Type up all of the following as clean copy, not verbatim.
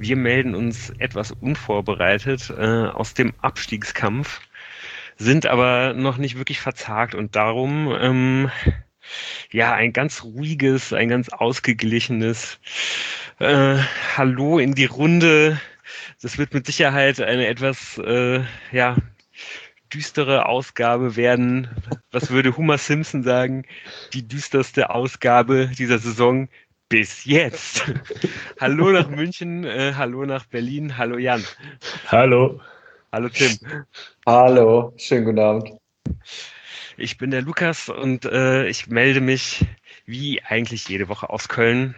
Wir melden uns etwas unvorbereitet aus dem Abstiegskampf, sind aber noch nicht wirklich verzagt und darum ja ein ganz ruhiges, ein ganz ausgeglichenes Hallo in die Runde. Das wird mit Sicherheit eine etwas ja düstere Ausgabe werden. Was würde Homer Simpson sagen? Die düsterste Ausgabe dieser Saison bis jetzt. Hallo nach München, hallo nach Berlin, hallo Jan. Hallo. Hallo Tim. Hallo, schönen guten Abend. Ich bin der Lukas und ich melde mich wie eigentlich jede Woche aus Köln.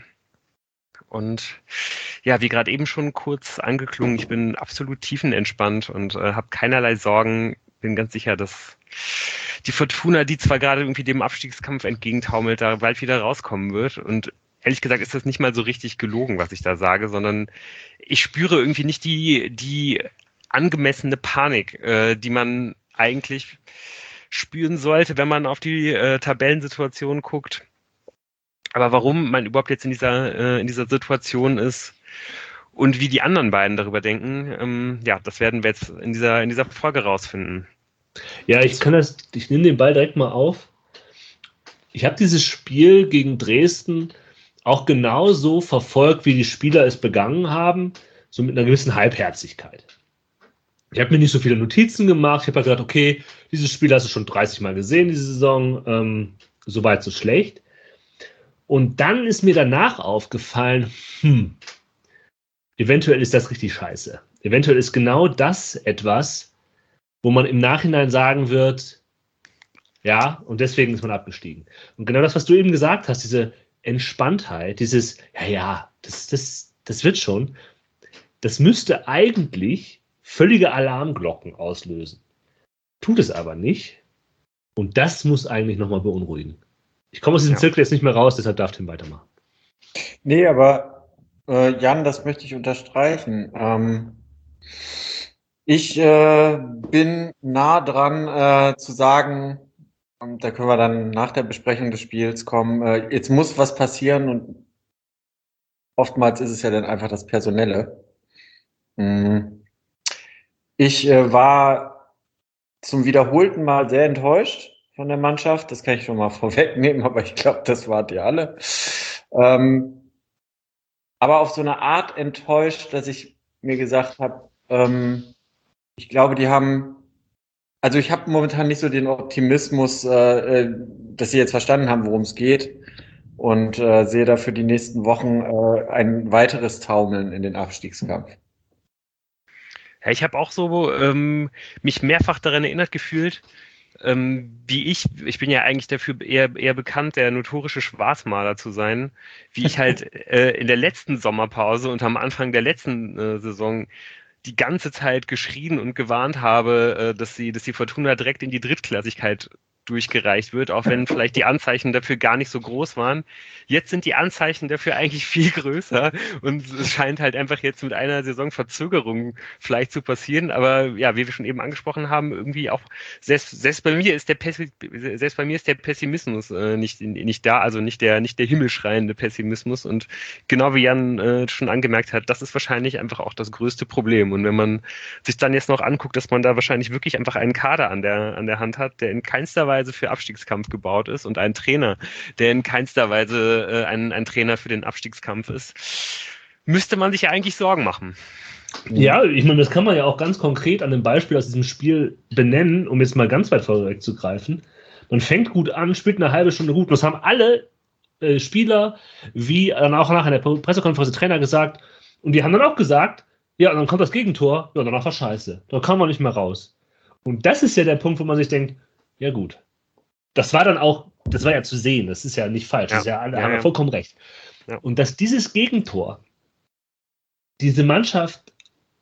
Und ja, wie gerade eben schon kurz angeklungen, ich bin absolut tiefenentspannt und habe keinerlei Sorgen. Bin ganz sicher, dass die Fortuna, die zwar gerade irgendwie dem Abstiegskampf entgegentaumelt, da bald wieder rauskommen wird. Und ehrlich gesagt ist das nicht mal so richtig gelogen, was ich da sage, sondern ich spüre irgendwie nicht die angemessene Panik, die man eigentlich spüren sollte, wenn man auf die Tabellensituation guckt. Aber warum man überhaupt jetzt in dieser Situation ist und wie die anderen beiden darüber denken, ja, das werden wir jetzt in dieser Folge rausfinden. Ja, ich nehme den Ball direkt mal auf. Ich habe dieses Spiel gegen Dresden auch genauso verfolgt, wie die Spieler es begangen haben, so mit einer gewissen Halbherzigkeit. Ich habe mir nicht so viele Notizen gemacht. Ich habe halt gedacht, okay, dieses Spiel hast du schon 30 Mal gesehen, diese Saison, so weit, so schlecht. Und dann ist mir danach aufgefallen, eventuell ist das richtig scheiße. Eventuell ist genau das etwas, wo man im Nachhinein sagen wird, ja, und deswegen ist man abgestiegen. Und genau das, was du eben gesagt hast, diese Entspanntheit, dieses, das wird schon, das müsste eigentlich völlige Alarmglocken auslösen. Tut es aber nicht. Und das muss eigentlich nochmal beunruhigen. Ich komme aus diesem Zirkel jetzt nicht mehr raus, deshalb darf Tim weitermachen. Nee, aber Jan, das möchte ich unterstreichen. Ich bin nah dran zu sagen, da können wir dann nach der Besprechung des Spiels kommen, jetzt muss was passieren und oftmals ist es ja dann einfach das Personelle. Ich war zum wiederholten Mal sehr enttäuscht von der Mannschaft. Das kann ich schon mal vorwegnehmen, aber ich glaube, das wart ihr alle. Aber auf so eine Art enttäuscht, dass ich mir gesagt habe, ich glaube, also ich habe momentan nicht so den Optimismus, dass sie jetzt verstanden haben, worum es geht und sehe da für die nächsten Wochen ein weiteres Taumeln in den Abstiegskampf. Ja, ich habe auch so mich mehrfach daran erinnert gefühlt, wie ich bin ja eigentlich dafür eher bekannt, der notorische Schwarzmaler zu sein, wie ich halt in der letzten Sommerpause und am Anfang der letzten Saison die ganze Zeit geschrien und gewarnt habe, dass die Fortuna direkt in die Drittklassigkeit durchgereicht wird, auch wenn vielleicht die Anzeichen dafür gar nicht so groß waren. Jetzt sind die Anzeichen dafür eigentlich viel größer und es scheint halt einfach jetzt mit einer Saisonverzögerung vielleicht zu passieren. Aber ja, wie wir schon eben angesprochen haben, irgendwie auch selbst bei mir ist der Pessimismus nicht da, also nicht der himmelschreiende Pessimismus. Und genau wie Jan schon angemerkt hat, das ist wahrscheinlich einfach auch das größte Problem. Und wenn man sich dann jetzt noch anguckt, dass man da wahrscheinlich wirklich einfach einen Kader an der Hand hat, der in keinster Weise für Abstiegskampf gebaut ist und einen Trainer, der in keinster Weise ein Trainer für den Abstiegskampf ist, müsste man sich ja eigentlich Sorgen machen. Ja, ich meine, das kann man ja auch ganz konkret an einem Beispiel aus diesem Spiel benennen, um jetzt mal ganz weit vorwegzugreifen. Man fängt gut an, spielt eine halbe Stunde gut. Das haben alle Spieler, wie dann auch nachher in der Pressekonferenz der Trainer gesagt. Und die haben dann auch gesagt, ja, und dann kommt das Gegentor, ja, danach war scheiße. Da kann man nicht mehr raus. Und das ist ja der Punkt, wo man sich denkt, ja gut. Das war ja zu sehen, das ist ja nicht falsch, das ist ja, alle haben ja vollkommen recht. Ja. Und dass dieses Gegentor diese Mannschaft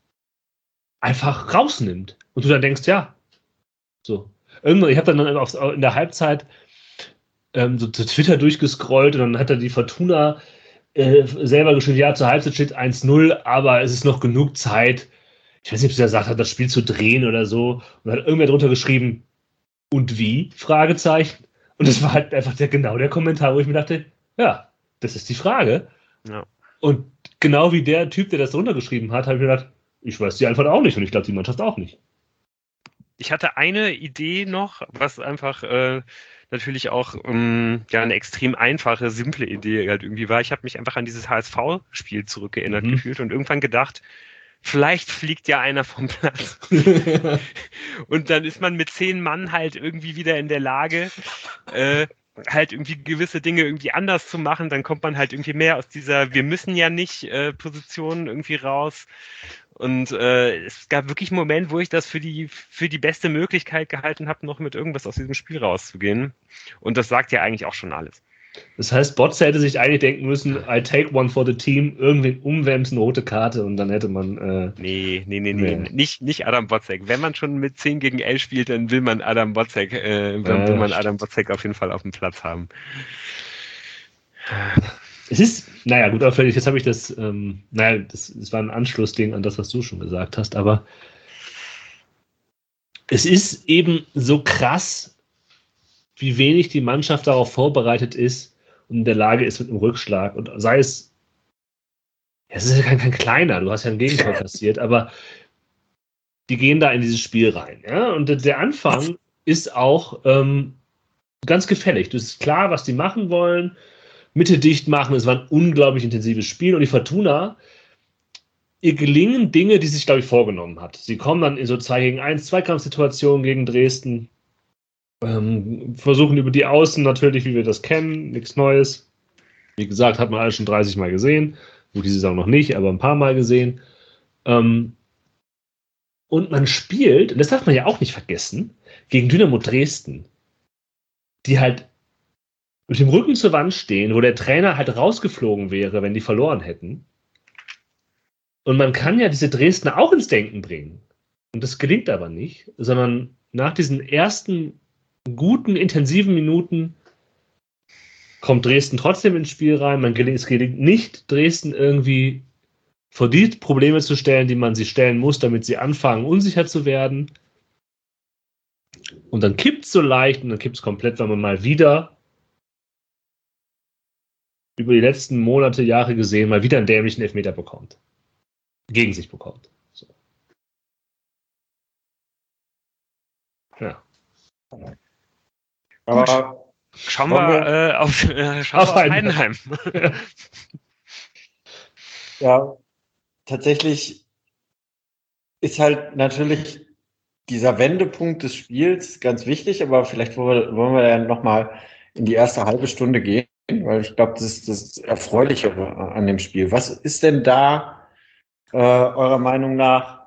einfach rausnimmt und du dann denkst, ja, so. Irgendwann, ich habe dann in der Halbzeit so zu Twitter durchgescrollt und dann hat er die Fortuna selber geschrieben, ja, zur Halbzeit steht 1-0, aber es ist noch genug Zeit. Ich weiß nicht, ob er gesagt hat, das Spiel zu drehen oder so. Und dann hat irgendwer drunter geschrieben, und wie? Fragezeichen. Und das war halt einfach genau der Kommentar, wo ich mir dachte, ja, das ist die Frage. Ja. Und genau wie der Typ, der das runtergeschrieben hat, habe ich mir gedacht, ich weiß die Antwort auch nicht und ich glaube die Mannschaft auch nicht. Ich hatte eine Idee noch, was einfach natürlich auch ja eine extrem einfache, simple Idee halt irgendwie war. Ich habe mich einfach an dieses HSV-Spiel zurückgeerinnert gefühlt und irgendwann gedacht, vielleicht fliegt ja einer vom Platz. Und dann ist man mit 10 Mann halt irgendwie wieder in der Lage, halt irgendwie gewisse Dinge irgendwie anders zu machen. Dann kommt man halt irgendwie mehr aus dieser Wir müssen ja nicht Position irgendwie raus. Und es gab wirklich einen Moment, wo ich das für die beste Möglichkeit gehalten habe, noch mit irgendwas aus diesem Spiel rauszugehen. Und das sagt ja eigentlich auch schon alles. Das heißt, Botze hätte sich eigentlich denken müssen, I take one for the team, irgendwen umwemsen, rote Karte und dann hätte man... Nee. Nicht Adam Botzek. Wenn man schon mit 10 gegen 11 spielt, dann will man Adam Botzek, Adam Botzek auf jeden Fall auf dem Platz haben. Es ist, naja, gut, auffällig, jetzt habe ich das, das war ein Anschlussding an das, was du schon gesagt hast, aber es ist eben so krass, wie wenig die Mannschaft darauf vorbereitet ist und in der Lage ist mit einem Rückschlag. Und sei es, es ist ja kein kleiner, du hast ja ein Gegentor kassiert, aber die gehen da in dieses Spiel rein. Ja? Und der Anfang ist auch ganz gefällig. Es ist klar, was die machen wollen. Mitte dicht machen. Es war ein unglaublich intensives Spiel. Und die Fortuna, ihr gelingen Dinge, die sie sich, glaube ich, vorgenommen hat. Sie kommen dann in so 2 gegen 1 Zweikampfsituationen gegen Dresden. Versuchen über die Außen natürlich, wie wir das kennen, nichts Neues. Wie gesagt, hat man alles schon 30 Mal gesehen. Gut, diese Saison noch nicht, aber ein paar Mal gesehen. Und man spielt, und das darf man ja auch nicht vergessen, gegen Dynamo Dresden, die halt mit dem Rücken zur Wand stehen, wo der Trainer halt rausgeflogen wäre, wenn die verloren hätten. Und man kann ja diese Dresdner auch ins Denken bringen. Und das gelingt aber nicht, sondern nach diesen ersten guten, intensiven Minuten kommt Dresden trotzdem ins Spiel rein. Es gelingt nicht, Dresden irgendwie vor die Probleme zu stellen, die man sie stellen muss, damit sie anfangen, unsicher zu werden. Und dann kippt es so leicht und dann kippt es komplett, wenn man mal wieder über die letzten Monate, Jahre gesehen, mal wieder einen dämlichen Elfmeter bekommt. Gegen sich bekommt. So. Ja. Aber schauen wir auf Heidenheim. Ja, tatsächlich ist halt natürlich dieser Wendepunkt des Spiels ganz wichtig, aber vielleicht wollen wir ja nochmal in die erste halbe Stunde gehen, weil ich glaube, das ist das Erfreulichere an dem Spiel. Was ist denn da eurer Meinung nach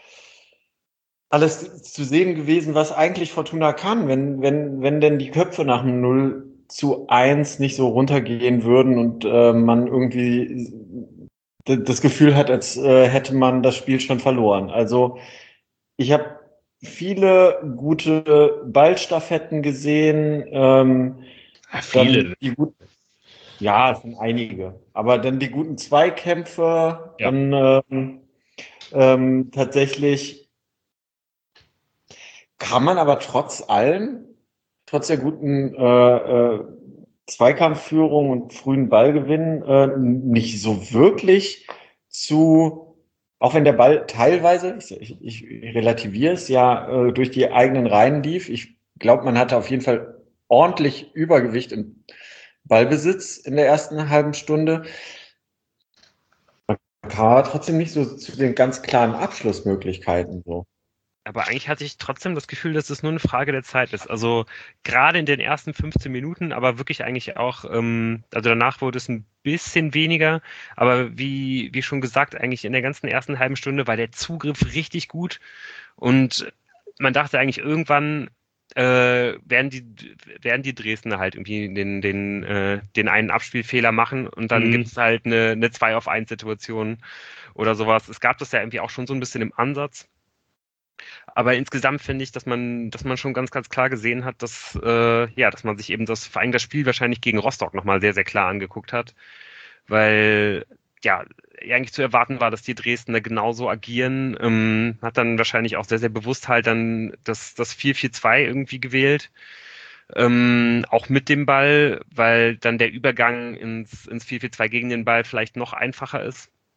alles zu sehen gewesen, was eigentlich Fortuna kann, wenn denn die Köpfe nach einem 0:1 nicht so runtergehen würden und man irgendwie das Gefühl hat, als hätte man das Spiel schon verloren. Also ich habe viele gute Ballstaffetten gesehen. Viele. Ja, es sind einige. Aber dann die guten Zweikämpfe, Ja. dann tatsächlich kann man aber trotz allem, trotz der guten Zweikampfführung und frühen Ballgewinn, nicht so wirklich auch wenn der Ball teilweise, ich relativiere es ja, durch die eigenen Reihen lief. Ich glaube, man hatte auf jeden Fall ordentlich Übergewicht im Ballbesitz in der ersten halben Stunde. Man kam trotzdem nicht so zu den ganz klaren Abschlussmöglichkeiten so. Aber eigentlich hatte ich trotzdem das Gefühl, dass es nur eine Frage der Zeit ist. Also gerade in den ersten 15 Minuten, aber wirklich eigentlich auch, also danach wurde es ein bisschen weniger. Aber wie schon gesagt, eigentlich in der ganzen ersten halben Stunde war der Zugriff richtig gut. Und man dachte eigentlich irgendwann werden die Dresdner halt irgendwie den einen Abspielfehler machen und dann gibt es halt eine 2-auf-1-Situation oder sowas. Es gab das ja irgendwie auch schon so ein bisschen im Ansatz. Aber insgesamt finde ich, dass man schon ganz, ganz klar gesehen hat, dass man sich eben vor allem das Spiel wahrscheinlich gegen Rostock nochmal sehr, sehr klar angeguckt hat. Weil, ja, eigentlich zu erwarten war, dass die Dresdner genauso agieren. Hat dann wahrscheinlich auch sehr, sehr bewusst halt dann das 4-4-2 irgendwie gewählt. Auch mit dem Ball, weil dann der Übergang ins 4-4-2 gegen den Ball vielleicht noch einfacher ist.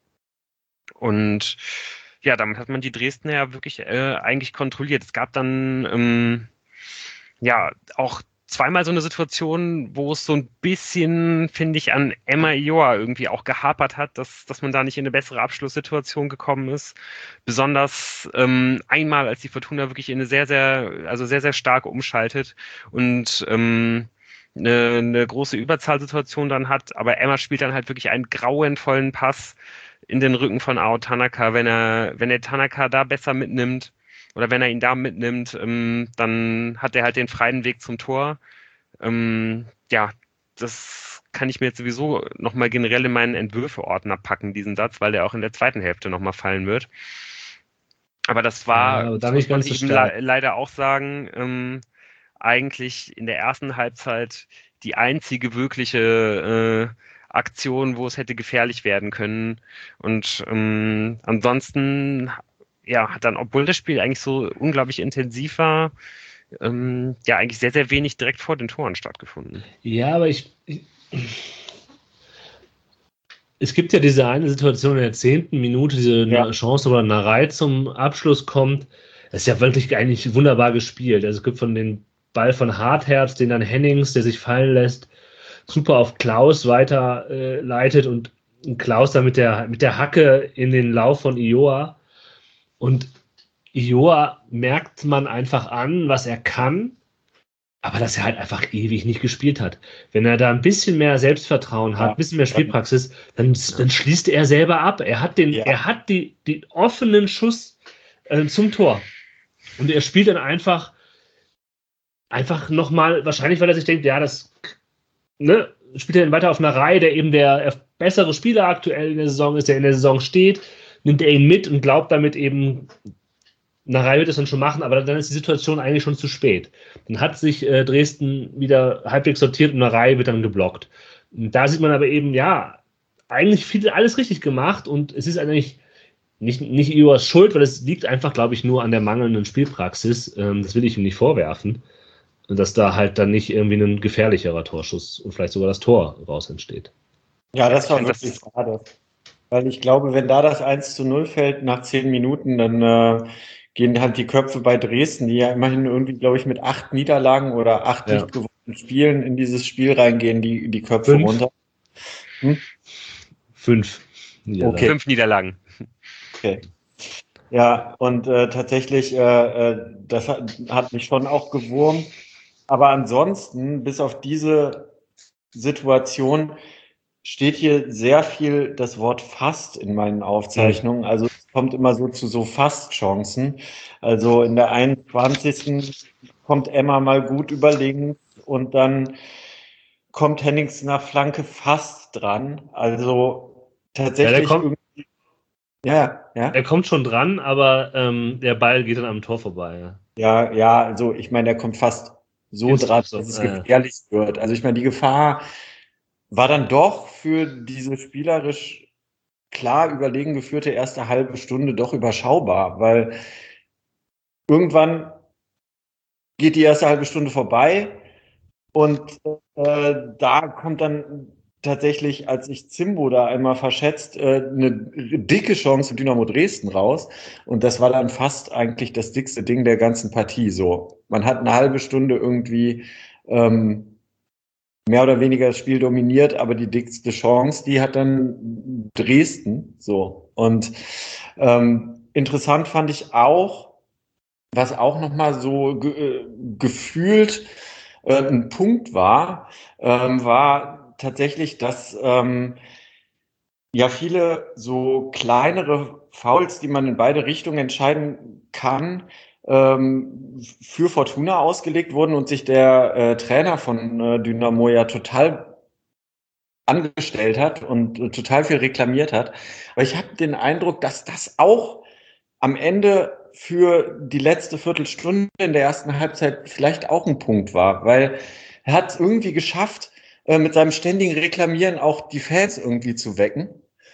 Und ja, damit hat man die Dresdner ja wirklich eigentlich kontrolliert. Es gab dann ja auch zweimal so eine Situation, wo es so ein bisschen, finde ich, an Emma Ioa irgendwie auch gehapert hat, dass man da nicht in eine bessere Abschlusssituation gekommen ist. Besonders einmal, als die Fortuna wirklich in eine sehr stark umschaltet und eine große Überzahlsituation dann hat, aber Emma spielt dann halt wirklich einen grauenvollen Pass in den Rücken von Ao Tanaka. Wenn er Tanaka da besser mitnimmt oder wenn er ihn da mitnimmt, dann hat er halt den freien Weg zum Tor. Ja, das kann ich mir jetzt sowieso nochmal generell in meinen Entwürfe-Ordner packen, diesen Satz, weil der auch in der zweiten Hälfte nochmal fallen wird. Aber das war, aber das nicht muss man ganz so eben stark. leider auch sagen, eigentlich in der ersten Halbzeit die einzige wirkliche Aktion, wo es hätte gefährlich werden können. Und ansonsten, ja, hat dann, obwohl das Spiel eigentlich so unglaublich intensiv war, ja, eigentlich sehr wenig direkt vor den Toren stattgefunden. Ja, aber es gibt ja diese eine Situation in der 10. Minute, diese Chance, wo Narei zum Abschluss kommt. Das ist ja wirklich eigentlich wunderbar gespielt. Also es gibt von den Ball von Hartherz, den dann Hennings, der sich fallen lässt, super auf Klaus weiter leitet und Klaus dann mit der Hacke in den Lauf von Ioa. Und Ioa merkt man einfach an, was er kann, aber dass er halt einfach ewig nicht gespielt hat. Wenn er da ein bisschen mehr Selbstvertrauen hat, ein bisschen mehr Spielpraxis, dann schließt er selber ab. Er hat den offenen Schuss zum Tor. Und er spielt dann einfach nochmal, wahrscheinlich, weil er sich denkt, ja, spielt er dann weiter auf einer Reihe, der eben der bessere Spieler aktuell in der Saison ist, der in der Saison steht, nimmt er ihn mit und glaubt damit eben, Narei wird es dann schon machen, aber dann ist die Situation eigentlich schon zu spät. Dann hat sich Dresden wieder halbwegs sortiert und Narei wird dann geblockt. Und da sieht man aber eben, ja, eigentlich alles richtig gemacht und es ist eigentlich nicht Ioas Schuld, weil es liegt einfach, glaube ich, nur an der mangelnden Spielpraxis. Das will ich ihm nicht vorwerfen. Und dass da halt dann nicht irgendwie ein gefährlicherer Torschuss und vielleicht sogar das Tor raus entsteht. Ja, das war wirklich schade. Weil ich glaube, wenn da das 1:0 fällt nach 10 Minuten, dann gehen halt die Köpfe bei Dresden, die ja immerhin irgendwie, glaube ich, mit 8 Niederlagen oder 8 nicht gewonnenen Spielen in dieses Spiel reingehen, die Köpfe runter. 5 Niederlagen. Okay. 5 Niederlagen. Okay. Ja, und tatsächlich, das hat mich schon auch gewurmt. Aber ansonsten, bis auf diese Situation, steht hier sehr viel das Wort fast in meinen Aufzeichnungen. Also es kommt immer so zu so Fast-Chancen. Also in der 21. kommt Emma mal gut über links und dann kommt Hennings nach Flanke fast dran. Also tatsächlich Er kommt schon dran, aber der Ball geht dann am Tor vorbei. Ja, also ich meine, der kommt fast so dran, dass es gefährlich wird. Also ich meine, die Gefahr war dann doch für diese spielerisch klar überlegen geführte erste halbe Stunde doch überschaubar, weil irgendwann geht die erste halbe Stunde vorbei und da kommt dann tatsächlich, als sich Zimbo da einmal verschätzt, eine dicke Chance für Dynamo Dresden raus. Und das war dann fast eigentlich das dickste Ding der ganzen Partie. So, man hat eine halbe Stunde irgendwie mehr oder weniger das Spiel dominiert, aber die dickste Chance, die hat dann Dresden. So. Und interessant fand ich auch, was auch nochmal so gefühlt ein Punkt war tatsächlich, dass ja viele so kleinere Fouls, die man in beide Richtungen entscheiden kann, für Fortuna ausgelegt wurden und sich der Trainer von Dynamo ja total angestellt hat und total viel reklamiert hat. Aber ich habe den Eindruck, dass das auch am Ende für die letzte Viertelstunde in der ersten Halbzeit vielleicht auch ein Punkt war, weil er hat es irgendwie geschafft, mit seinem ständigen Reklamieren auch die Fans irgendwie zu wecken.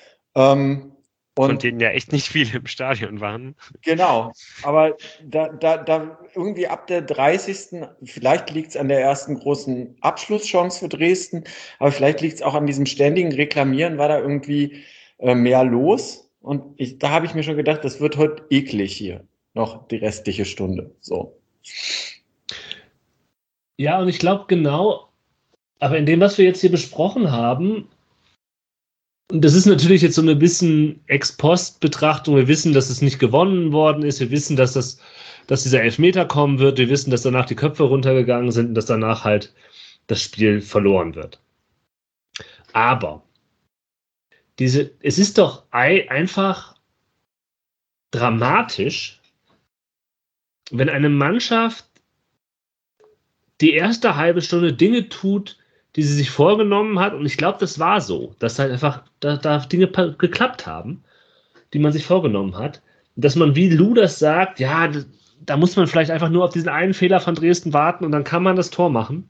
Von denen ja echt nicht viele im Stadion waren. Genau, aber da irgendwie ab der 30. Vielleicht liegt es an der ersten großen Abschlusschance für Dresden, aber vielleicht liegt es auch an diesem ständigen Reklamieren, war da irgendwie mehr los. Und da habe ich mir schon gedacht, das wird heute eklig hier. Noch die restliche Stunde. So. Ja, und ich glaube genau, aber in dem, was wir jetzt hier besprochen haben, und das ist natürlich jetzt so eine bisschen Ex-Post-Betrachtung. Wir wissen, dass es nicht gewonnen worden ist. Wir wissen, dass dieser Elfmeter kommen wird. Wir wissen, dass danach die Köpfe runtergegangen sind und dass danach halt das Spiel verloren wird. Aber es ist doch einfach dramatisch, wenn eine Mannschaft die erste halbe Stunde Dinge tut, die sie sich vorgenommen hat. Und ich glaube, das war so, dass halt einfach da Dinge geklappt haben, die man sich vorgenommen hat. Dass man, wie Lou das sagt, ja, da muss man vielleicht einfach nur auf diesen einen Fehler von Dresden warten und dann kann man das Tor machen.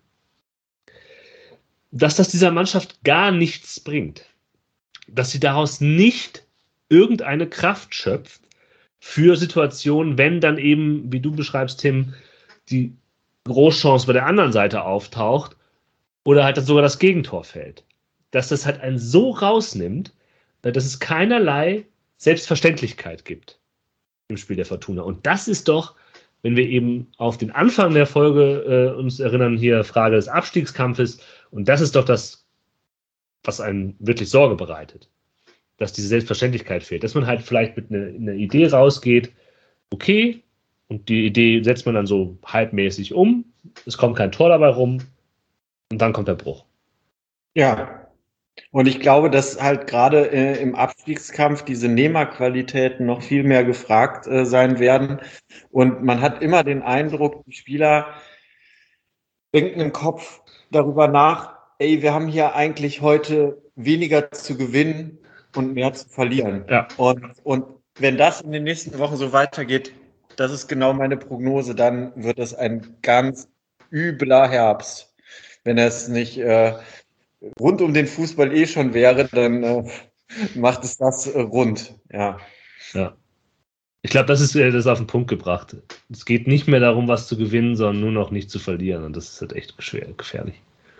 Dass das dieser Mannschaft gar nichts bringt. Dass sie daraus nicht irgendeine Kraft schöpft für Situationen, wenn dann eben, wie du beschreibst, Tim, die Großchance bei der anderen Seite auftaucht oder halt sogar das Gegentor fällt. Dass das halt einen so rausnimmt, dass es keinerlei Selbstverständlichkeit gibt im Spiel der Fortuna. Und das ist doch, wenn wir eben auf den Anfang der Folge uns erinnern, hier Frage des Abstiegskampfes, und das ist doch das, was einen wirklich Sorge bereitet, dass diese Selbstverständlichkeit fehlt, dass man halt vielleicht mit einer Idee rausgeht, okay, und die Idee setzt man dann so halbmäßig um, es kommt kein Tor dabei rum und dann kommt der Bruch. Ja, und ich glaube, dass halt gerade im Abstiegskampf diese Nehmerqualitäten noch viel mehr gefragt sein werden. Und man hat immer den Eindruck, die Spieler denken im Kopf darüber nach, ey, wir haben hier eigentlich heute weniger zu gewinnen und mehr zu verlieren. Ja. Und wenn das in den nächsten Wochen so weitergeht, das ist genau meine Prognose, dann wird es ein ganz übler Herbst. Wenn es nicht rund um den Fußball schon wäre, dann macht es das rund. Ja. Ich glaube, das ist auf den Punkt gebracht. Es geht nicht mehr darum, was zu gewinnen, sondern nur noch nicht zu verlieren. Und das ist halt echt gefährlich.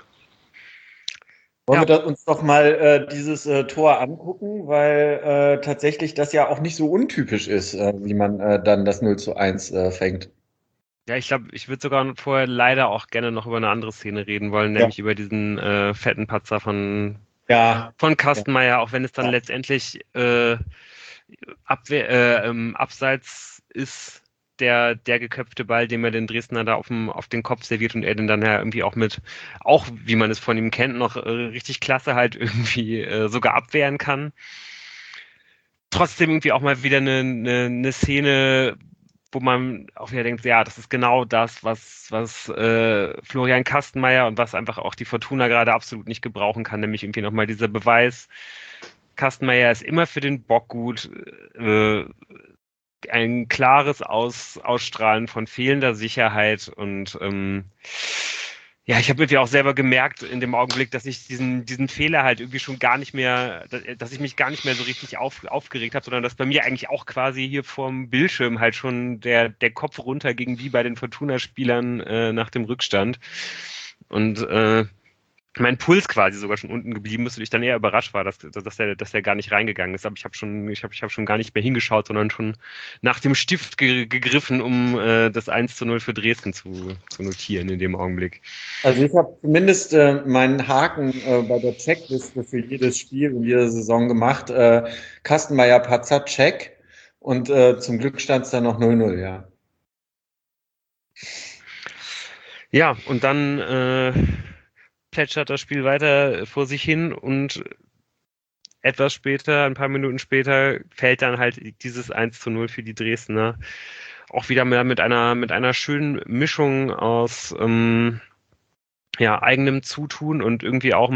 Wollen wir uns doch mal dieses Tor angucken, weil tatsächlich das ja auch nicht so untypisch ist, wie man dann das 0:1 fängt. Ja, ich glaube, ich würde sogar vorher leider auch gerne noch über eine andere Szene reden wollen, nämlich über diesen fetten Patzer von Kastenmeier, auch wenn es dann letztendlich abseits ist, der geköpfte Ball, den mir den Dresdner da auf den Kopf serviert und er den dann ja irgendwie auch wie man es von ihm kennt, noch richtig klasse halt irgendwie sogar abwehren kann. Trotzdem irgendwie auch mal wieder eine Szene, wo man auch wieder denkt, ja, das ist genau das, was Florian Kastenmeier und was einfach auch die Fortuna gerade absolut nicht gebrauchen kann, nämlich irgendwie nochmal dieser Beweis, Kastenmeier ist immer für den Bock gut, ein klares Ausstrahlen von fehlender Sicherheit und ja, ich habe irgendwie auch selber gemerkt in dem Augenblick, dass ich diesen Fehler halt irgendwie schon gar nicht mehr, dass ich mich gar nicht mehr so richtig aufgeregt habe, sondern dass bei mir eigentlich auch quasi hier vorm Bildschirm halt schon der Kopf runterging, wie bei den Fortuna-Spielern nach dem Rückstand. Und mein Puls quasi sogar schon unten geblieben ist und ich dann eher überrascht war, dass der gar nicht reingegangen ist. Aber ich habe schon gar nicht mehr hingeschaut, sondern schon nach dem Stift gegriffen, um das 1:0 für Dresden zu notieren in dem Augenblick. Also ich habe zumindest meinen Haken bei der Checkliste für jedes Spiel in jeder Saison gemacht. Kastenmeier Patzer, Check. Und zum Glück stand es dann noch 0:0, ja. Ja, und dann plätschert das Spiel weiter vor sich hin und etwas später, ein paar Minuten später, fällt dann halt dieses 1:0 für die Dresdner. Auch wieder mit einer schönen Mischung aus eigenem Zutun und irgendwie auch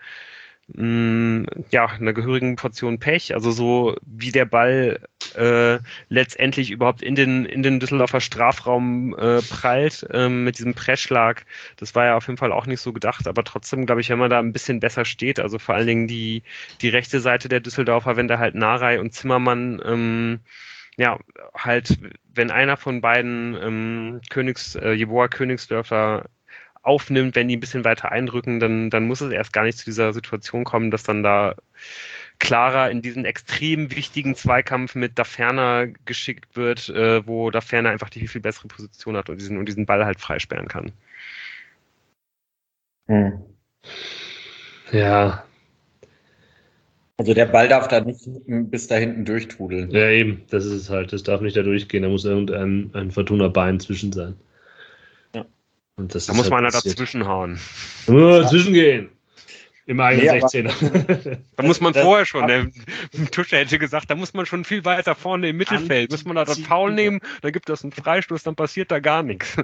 einer gehörigen Portion Pech. Also so wie der Ball letztendlich überhaupt in den Düsseldorfer Strafraum prallt mit diesem Pressschlag. Das war ja auf jeden Fall auch nicht so gedacht, aber trotzdem, glaube ich, wenn man da ein bisschen besser steht, also vor allen Dingen die rechte Seite der Düsseldorfer, wenn da halt Narei und Zimmermann halt, wenn einer von beiden Jeboa Königsdörfer aufnimmt, wenn die ein bisschen weiter einrücken, dann muss es erst gar nicht zu dieser Situation kommen, dass dann da klarer in diesen extrem wichtigen Zweikampf mit Daferner geschickt wird, wo Daferner einfach die viel bessere Position hat und diesen Ball halt freisperren kann. Ja. Also der Ball darf da nicht bis da hinten durchtrudeln. Ja, eben, das ist es halt. Das darf nicht da durchgehen. Da muss ein Fortuna-Bein zwischen sein. Ja. Und das Da ist muss halt man da passiert. dazwischen hauen. Da muss man dazwischen gehen. Im eigenen Nee, aber- 16er. Da muss man Das- vorher schon, der Tusche hätte gesagt, da muss man schon viel weiter vorne im Mittelfeld, muss man da das Foul nehmen, dann gibt es einen Freistoß, dann passiert da gar nichts.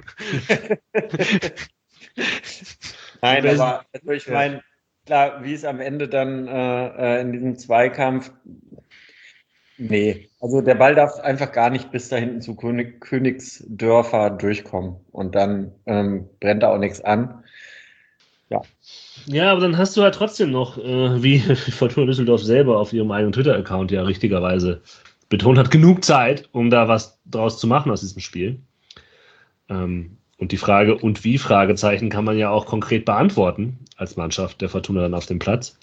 Nein, Wer- aber also ich meine, klar, wie es am Ende dann in diesem Zweikampf, nee, also der Ball darf einfach gar nicht bis da hinten zu Königsdörfer durchkommen und dann brennt da auch nichts an. Ja, aber dann hast du halt trotzdem noch, wie Fortuna Düsseldorf selber auf ihrem eigenen Twitter-Account ja richtigerweise betont hat, genug Zeit, um da was draus zu machen aus diesem Spiel. Und die Frage und wie Fragezeichen kann man ja auch konkret beantworten als Mannschaft der Fortuna dann auf dem Platz.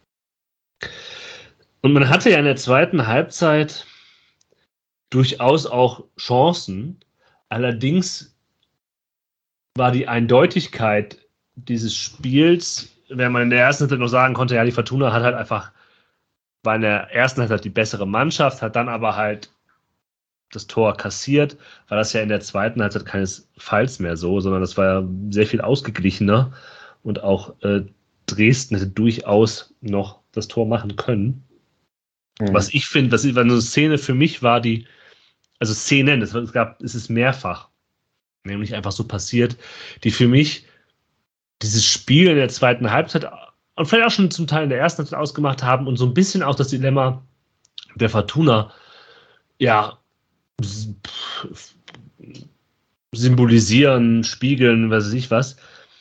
Und man hatte ja in der zweiten Halbzeit durchaus auch Chancen. Allerdings war die Eindeutigkeit dieses Spiels, wenn man in der ersten Halbzeit noch sagen konnte, ja, die Fortuna hat halt einfach, war in der ersten Halbzeit die bessere Mannschaft, hat dann aber halt das Tor kassiert, war das ja in der zweiten Halbzeit keinesfalls mehr so, sondern das war ja sehr viel ausgeglichener und auch Dresden hätte durchaus noch das Tor machen können. Was ich finde, was eine Szene für mich war, Szenen, es ist mehrfach, nämlich einfach so passiert, die für mich dieses Spiel in der zweiten Halbzeit und vielleicht auch schon zum Teil in der ersten Halbzeit ausgemacht haben und so ein bisschen auch das Dilemma der Fortuna ja symbolisieren, spiegeln, weiß ich was.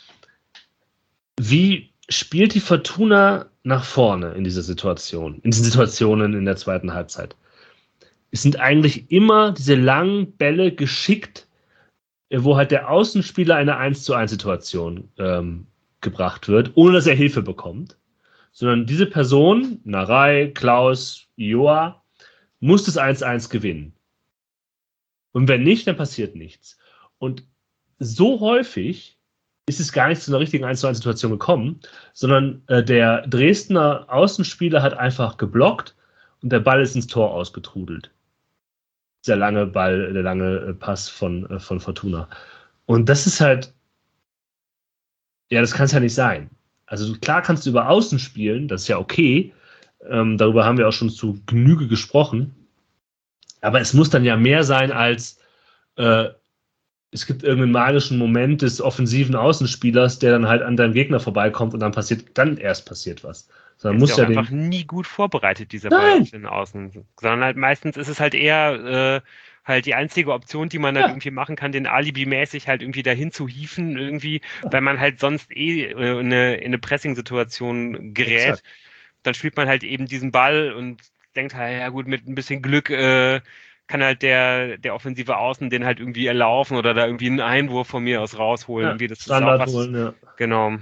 Wie spielt die Fortuna nach vorne in diesen Situationen in der zweiten Halbzeit? Es sind eigentlich immer diese langen Bälle geschickt, wo halt der Außenspieler eine 1-zu-1 Situation gebracht wird, ohne dass er Hilfe bekommt. Sondern diese Person, Narei, Klaus, Joa, muss das 1-1 gewinnen. Und wenn nicht, dann passiert nichts. Und so häufig ist es gar nicht zu einer richtigen 1-zu-1 Situation gekommen, sondern der Dresdner Außenspieler hat einfach geblockt und der Ball ist ins Tor ausgetrudelt. Der lange Pass von Fortuna. Und das ist halt, ja, das kann es ja nicht sein. Also klar kannst du über Außen spielen, das ist ja okay. Darüber haben wir auch schon zu Genüge gesprochen. Aber es muss dann ja mehr sein als es gibt irgendeinen magischen Moment des offensiven Außenspielers, der dann halt an deinem Gegner vorbeikommt und dann erst passiert was. Sondern muss ja einfach nie gut vorbereitet, dieser Ball auf den Außen. Sondern halt meistens ist es halt eher halt die einzige Option, die man halt irgendwie machen kann, den Alibi-mäßig halt irgendwie dahin zu hieven irgendwie, weil man halt sonst in eine Pressing-Situation gerät. Exakt. Dann spielt man halt eben diesen Ball und denkt halt, ja gut, mit ein bisschen Glück kann halt der offensive Außen den halt irgendwie erlaufen oder da irgendwie einen Einwurf von mir aus rausholen. Irgendwie, das Standard ist auch was, holen, ja. Genau.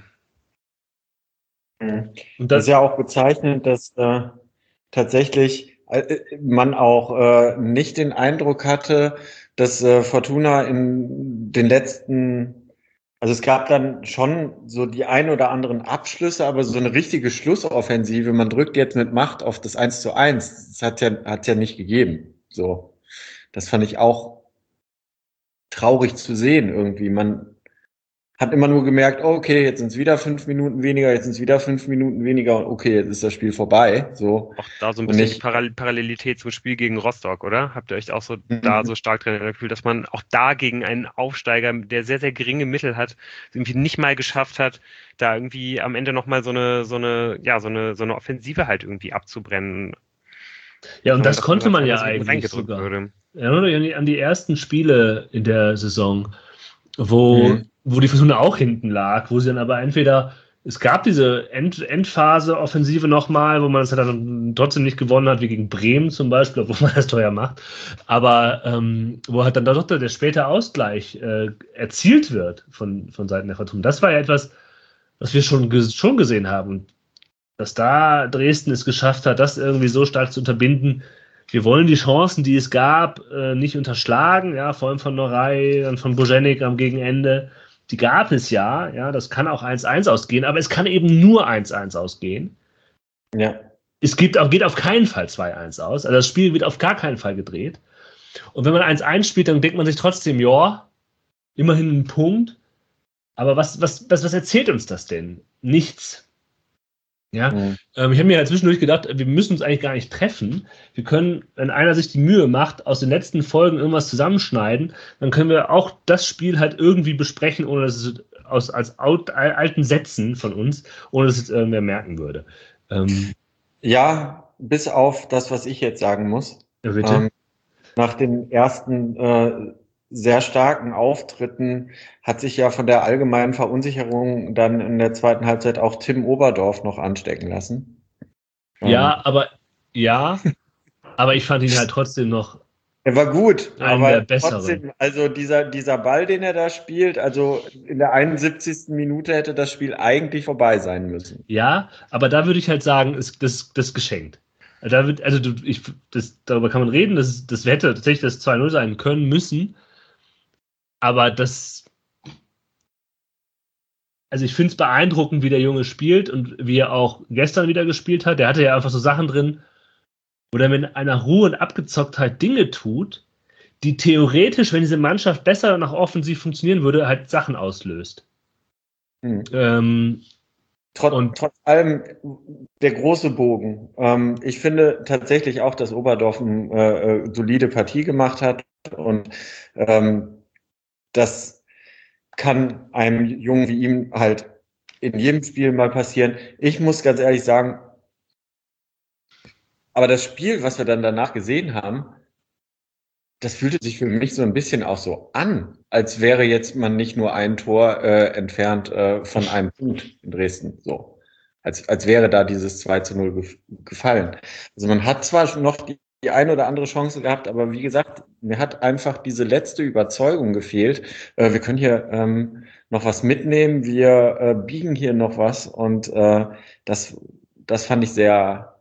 Und das ist ja auch bezeichnend, dass tatsächlich man auch nicht den Eindruck hatte, dass Fortuna in den letzten, also es gab dann schon so die ein oder anderen Abschlüsse, aber so eine richtige Schlussoffensive, man drückt jetzt mit Macht auf das 1-zu-1, das hat's ja nicht gegeben. So. Das fand ich auch traurig zu sehen irgendwie. Man hat immer nur gemerkt, oh, okay, jetzt sind es wieder 5 Minuten weniger, jetzt sind es wieder 5 Minuten weniger und okay, jetzt ist das Spiel vorbei. So. Auch da so ein bisschen die Parallelität zum Spiel gegen Rostock, oder? Habt ihr euch auch so da so stark drin gefühlt, dass man auch da gegen einen Aufsteiger, der sehr, sehr geringe Mittel hat, irgendwie nicht mal geschafft hat, da irgendwie am Ende nochmal so eine Offensive halt irgendwie abzubrennen. Ja, und das konnte man ja eigentlich sogar. Erinnert euch an die ersten Spiele in der Saison, wo die Fortuna auch hinten lag, wo sie dann aber entweder, es gab diese Endphase-Offensive nochmal, wo man es dann trotzdem nicht gewonnen hat, wie gegen Bremen zum Beispiel, obwohl man das teuer macht, aber wo halt dann doch der späte Ausgleich erzielt wird von Seiten der Fortuna. Das war ja etwas, was wir schon gesehen haben. Und dass da Dresden es geschafft hat, das irgendwie so stark zu unterbinden. Wir wollen die Chancen, die es gab, nicht unterschlagen, ja, vor allem von Norey, dann von Boženík am Gegenende. Die gab es ja, das kann auch 1-1 ausgehen, aber es kann eben nur 1-1 ausgehen. Ja. Es geht auf keinen Fall 2-1 aus. Also das Spiel wird auf gar keinen Fall gedreht. Und wenn man 1-1 spielt, dann denkt man sich trotzdem, ja, immerhin ein Punkt. Aber was erzählt uns das denn? Nichts. Ja, ich habe mir halt zwischendurch gedacht, wir müssen uns eigentlich gar nicht treffen. Wir können, wenn einer sich die Mühe macht, aus den letzten Folgen irgendwas zusammenschneiden, dann können wir auch das Spiel halt irgendwie besprechen, ohne dass es als alten Sätzen von uns, ohne dass es irgendwer merken würde. Ja, bis auf das, was ich jetzt sagen muss. Ja, bitte. Nach den ersten sehr starken Auftritten hat sich ja von der allgemeinen Verunsicherung dann in der zweiten Halbzeit auch Tim Oberdorf noch anstecken lassen. Ja, aber ich fand ihn halt trotzdem noch. Er war gut, aber trotzdem, also dieser Ball, den er da spielt, also in der 71. Minute hätte das Spiel eigentlich vorbei sein müssen. Ja, aber da würde ich halt sagen, ist das geschenkt. Darüber kann man reden, das hätte tatsächlich das 2-0 sein können müssen. Aber also ich finde es beeindruckend, wie der Junge spielt und wie er auch gestern wieder gespielt hat. Der hatte ja einfach so Sachen drin, wo er mit einer Ruhe und Abgezocktheit Dinge tut, die theoretisch, wenn diese Mannschaft besser nach offensiv funktionieren würde, halt Sachen auslöst. Trotz allem der große Bogen. Ich finde tatsächlich auch, dass Oberdorf eine solide Partie gemacht hat und das kann einem Jungen wie ihm halt in jedem Spiel mal passieren. Ich muss ganz ehrlich sagen, aber das Spiel, was wir dann danach gesehen haben, das fühlte sich für mich so ein bisschen auch so an, als wäre jetzt man nicht nur ein Tor entfernt von einem Punkt in Dresden. So. Als wäre da dieses 2-0 gefallen. Also man hat zwar noch die eine oder andere Chance gehabt, aber wie gesagt, mir hat einfach diese letzte Überzeugung gefehlt. Wir können hier noch was mitnehmen, wir biegen hier noch was und das fand ich sehr.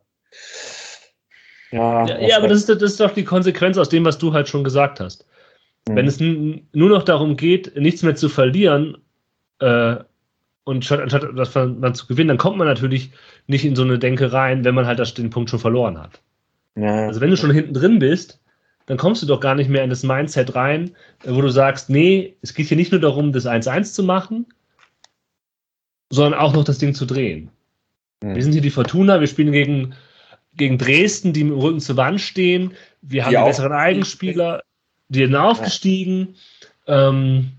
Ja, aber das ist doch die Konsequenz aus dem, was du halt schon gesagt hast. Wenn es nur noch darum geht, nichts mehr zu verlieren und anstatt das zu gewinnen, dann kommt man natürlich nicht in so eine Denke rein, wenn man halt den Punkt schon verloren hat. Ja. Also wenn du schon hinten drin bist, dann kommst du doch gar nicht mehr in das Mindset rein, wo du sagst, nee, es geht hier nicht nur darum, das 1-1 zu machen, sondern auch noch das Ding zu drehen. Wir sind hier die Fortuna, wir spielen gegen Dresden, die mit dem Rücken zur Wand stehen. Wir haben besseren Eigenspieler, die sind aufgestiegen. Da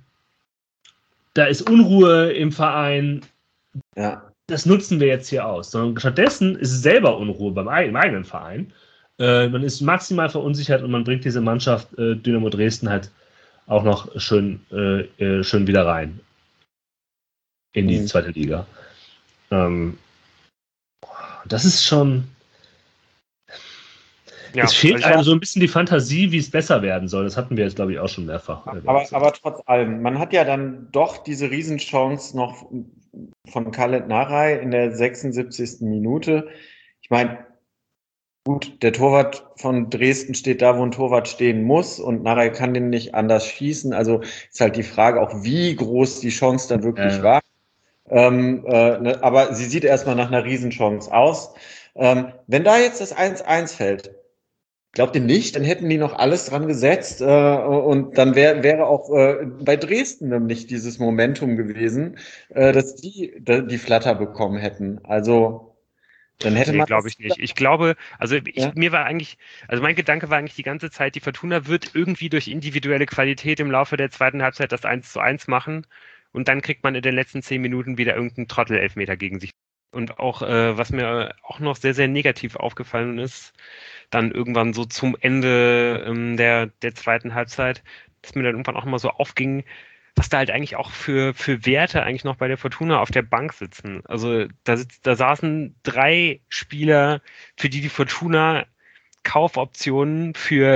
ist Unruhe im Verein. Ja. Das nutzen wir jetzt hier aus. Sondern stattdessen ist es selber Unruhe im eigenen Verein. Man ist maximal verunsichert und man bringt diese Mannschaft Dynamo Dresden halt auch noch schön wieder rein in die zweite Liga. Das ist schon. Ja, es fehlt einem so ein bisschen die Fantasie, wie es besser werden soll. Das hatten wir jetzt, glaube ich, auch schon mehrfach. Aber trotz allem, man hat ja dann doch diese Riesenchance noch von Khaled Narey in der 76. Minute. Ich meine, gut, der Torwart von Dresden steht da, wo ein Torwart stehen muss und Narey kann den nicht anders schießen. Also ist halt die Frage auch, wie groß die Chance dann wirklich war. Aber sie sieht erstmal nach einer Riesenchance aus. Wenn da jetzt das 1-1 fällt, glaubt ihr nicht, dann hätten die noch alles dran gesetzt und dann wäre auch bei Dresden nämlich dieses Momentum gewesen, dass die Flatter bekommen hätten. Also dann hätte man. Glaube ich nicht. Ich glaube, mein Gedanke war eigentlich die ganze Zeit, die Fortuna wird irgendwie durch individuelle Qualität im Laufe der zweiten Halbzeit das 1-1 machen und dann kriegt man in den letzten 10 Minuten wieder irgendeinen Trottel-Elfmeter gegen sich. Und auch, was mir auch noch sehr, sehr negativ aufgefallen ist, dann irgendwann so zum Ende der zweiten Halbzeit, dass mir dann irgendwann auch mal so aufging, was da halt eigentlich auch für Werte eigentlich noch bei der Fortuna auf der Bank sitzen. Also da saßen 3 Spieler, für die Fortuna Kaufoptionen für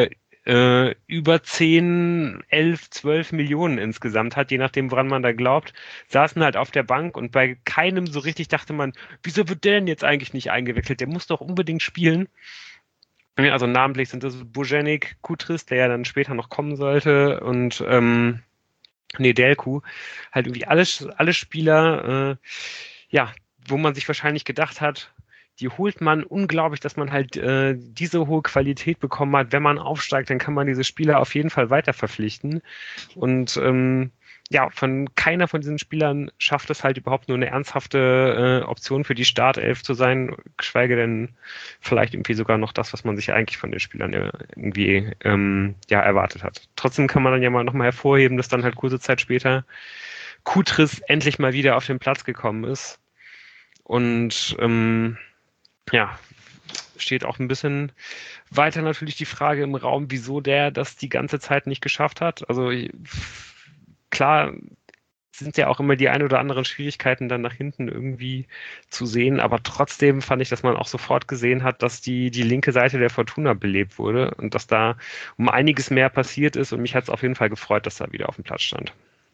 über 10, 11, 12 Millionen insgesamt hat, je nachdem, woran man da glaubt, saßen halt auf der Bank und bei keinem so richtig dachte man, wieso wird der denn jetzt eigentlich nicht eingewechselt? Der muss doch unbedingt spielen. Ja, also namentlich sind das Boženik, Kutris, der ja dann später noch kommen sollte, und Nedelku. Halt irgendwie alle Spieler, ja, wo man sich wahrscheinlich gedacht hat, die holt man unglaublich, dass man halt diese hohe Qualität bekommen hat. Wenn man aufsteigt, dann kann man diese Spieler auf jeden Fall weiter verpflichten. Und ja, keiner von diesen Spielern schafft es halt überhaupt nur eine ernsthafte Option für die Startelf zu sein, geschweige denn vielleicht irgendwie sogar noch das, was man sich eigentlich von den Spielern irgendwie ja, erwartet hat. Trotzdem kann man dann ja mal nochmal hervorheben, dass dann halt kurze Zeit später Kutris endlich mal wieder auf den Platz gekommen ist. Und ja, steht auch ein bisschen weiter natürlich die Frage im Raum, wieso der das die ganze Zeit nicht geschafft hat. Also klar sind ja auch immer die ein oder anderen Schwierigkeiten dann nach hinten irgendwie zu sehen, aber trotzdem fand ich, dass man auch sofort gesehen hat, dass die linke Seite der Fortuna belebt wurde und dass da um einiges mehr passiert ist, und mich hat es auf jeden Fall gefreut, dass er wieder auf dem Platz stand.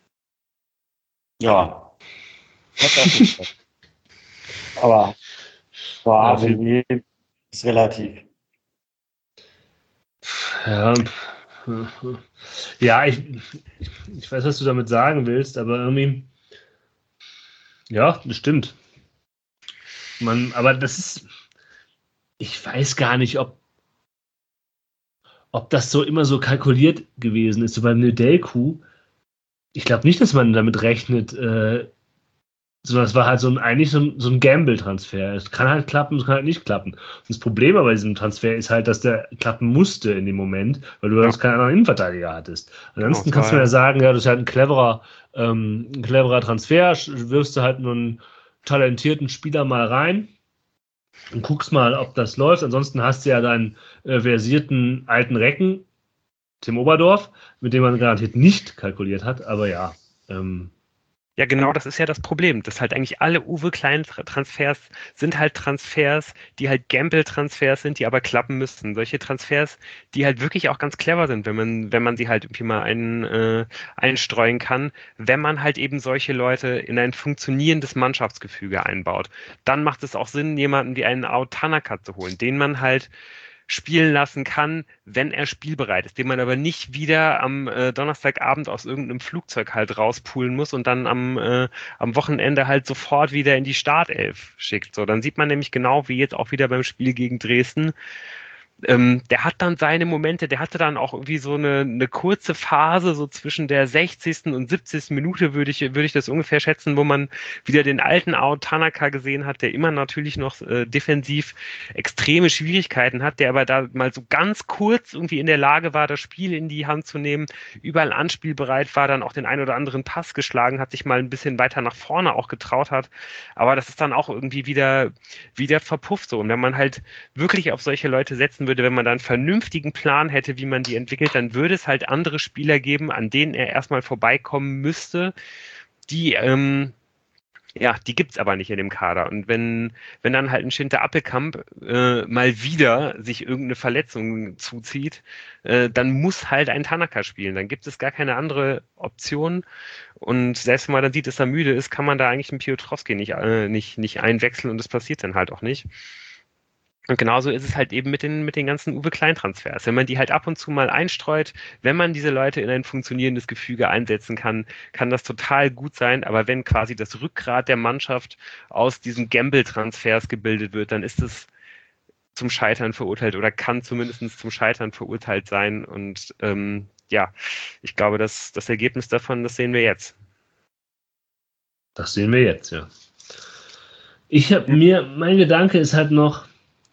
Ja, hat auch gefreut. Aber AWE ist relativ. Ja, ich weiß, was du damit sagen willst, aber irgendwie, ja, das stimmt. Aber das ist, ich weiß gar nicht, ob das so immer so kalkuliert gewesen ist. So beim Nedelku, ich glaube nicht, dass man damit rechnet, sondern es war halt eigentlich so ein Gamble-Transfer. Es kann halt klappen, es kann halt nicht klappen. Und das Problem aber bei diesem Transfer ist halt, dass der klappen musste in dem Moment, weil du sonst keinen anderen Innenverteidiger hattest. Ansonsten kannst du ja sagen, ja, das ist halt ein cleverer Transfer, wirfst du halt nur einen talentierten Spieler mal rein und guckst mal, ob das läuft. Ansonsten hast du ja deinen versierten alten Recken, Tim Oberdorf, mit dem man garantiert nicht kalkuliert hat, aber ja, ja, genau, das ist ja das Problem, dass halt eigentlich alle Uwe Klein-Transfers sind halt Transfers, die halt Gamble-Transfers sind, die aber klappen müssen. Solche Transfers, die halt wirklich auch ganz clever sind, wenn man sie halt irgendwie mal einstreuen kann, wenn man halt eben solche Leute in ein funktionierendes Mannschaftsgefüge einbaut. Dann macht es auch Sinn, jemanden wie einen Ao Tanaka zu holen, den man halt spielen lassen kann, wenn er spielbereit ist, den man aber nicht wieder am Donnerstagabend aus irgendeinem Flugzeug halt rauspulen muss und dann am Wochenende halt sofort wieder in die Startelf schickt. So, dann sieht man nämlich genau, wie jetzt auch wieder beim Spiel gegen Dresden, der hat dann seine Momente, der hatte dann auch irgendwie so eine kurze Phase, so zwischen der 60. und 70. Minute würde ich das ungefähr schätzen, wo man wieder den alten Ao Tanaka gesehen hat, der immer natürlich noch defensiv extreme Schwierigkeiten hat, der aber da mal so ganz kurz irgendwie in der Lage war, das Spiel in die Hand zu nehmen, überall anspielbereit war, dann auch den ein oder anderen Pass geschlagen hat, sich mal ein bisschen weiter nach vorne auch getraut hat, aber das ist dann auch irgendwie wieder verpufft so. Und wenn man halt wirklich auf solche Leute setzen würde, wenn man da einen vernünftigen Plan hätte, wie man die entwickelt, dann würde es halt andere Spieler geben, an denen er erstmal vorbeikommen müsste, die die gibt's aber nicht in dem Kader. Und wenn dann halt ein Schinter Appelkamp mal wieder sich irgendeine Verletzung zuzieht, dann muss halt ein Tanaka spielen. Dann gibt es gar keine andere Option. Und selbst wenn man dann sieht, dass er müde ist, kann man da eigentlich einen Piotrowski nicht einwechseln, und das passiert dann halt auch nicht. Und genauso ist es halt eben mit den ganzen Uwe Klein-Transfers. Wenn man die halt ab und zu mal einstreut, wenn man diese Leute in ein funktionierendes Gefüge einsetzen kann, kann das total gut sein. Aber wenn quasi das Rückgrat der Mannschaft aus diesen Gamble-Transfers gebildet wird, dann ist es zum Scheitern verurteilt oder kann zumindest zum Scheitern verurteilt sein. Und ich glaube, das Ergebnis davon, das sehen wir jetzt. Das sehen wir jetzt, ja. Mein Gedanke ist halt noch,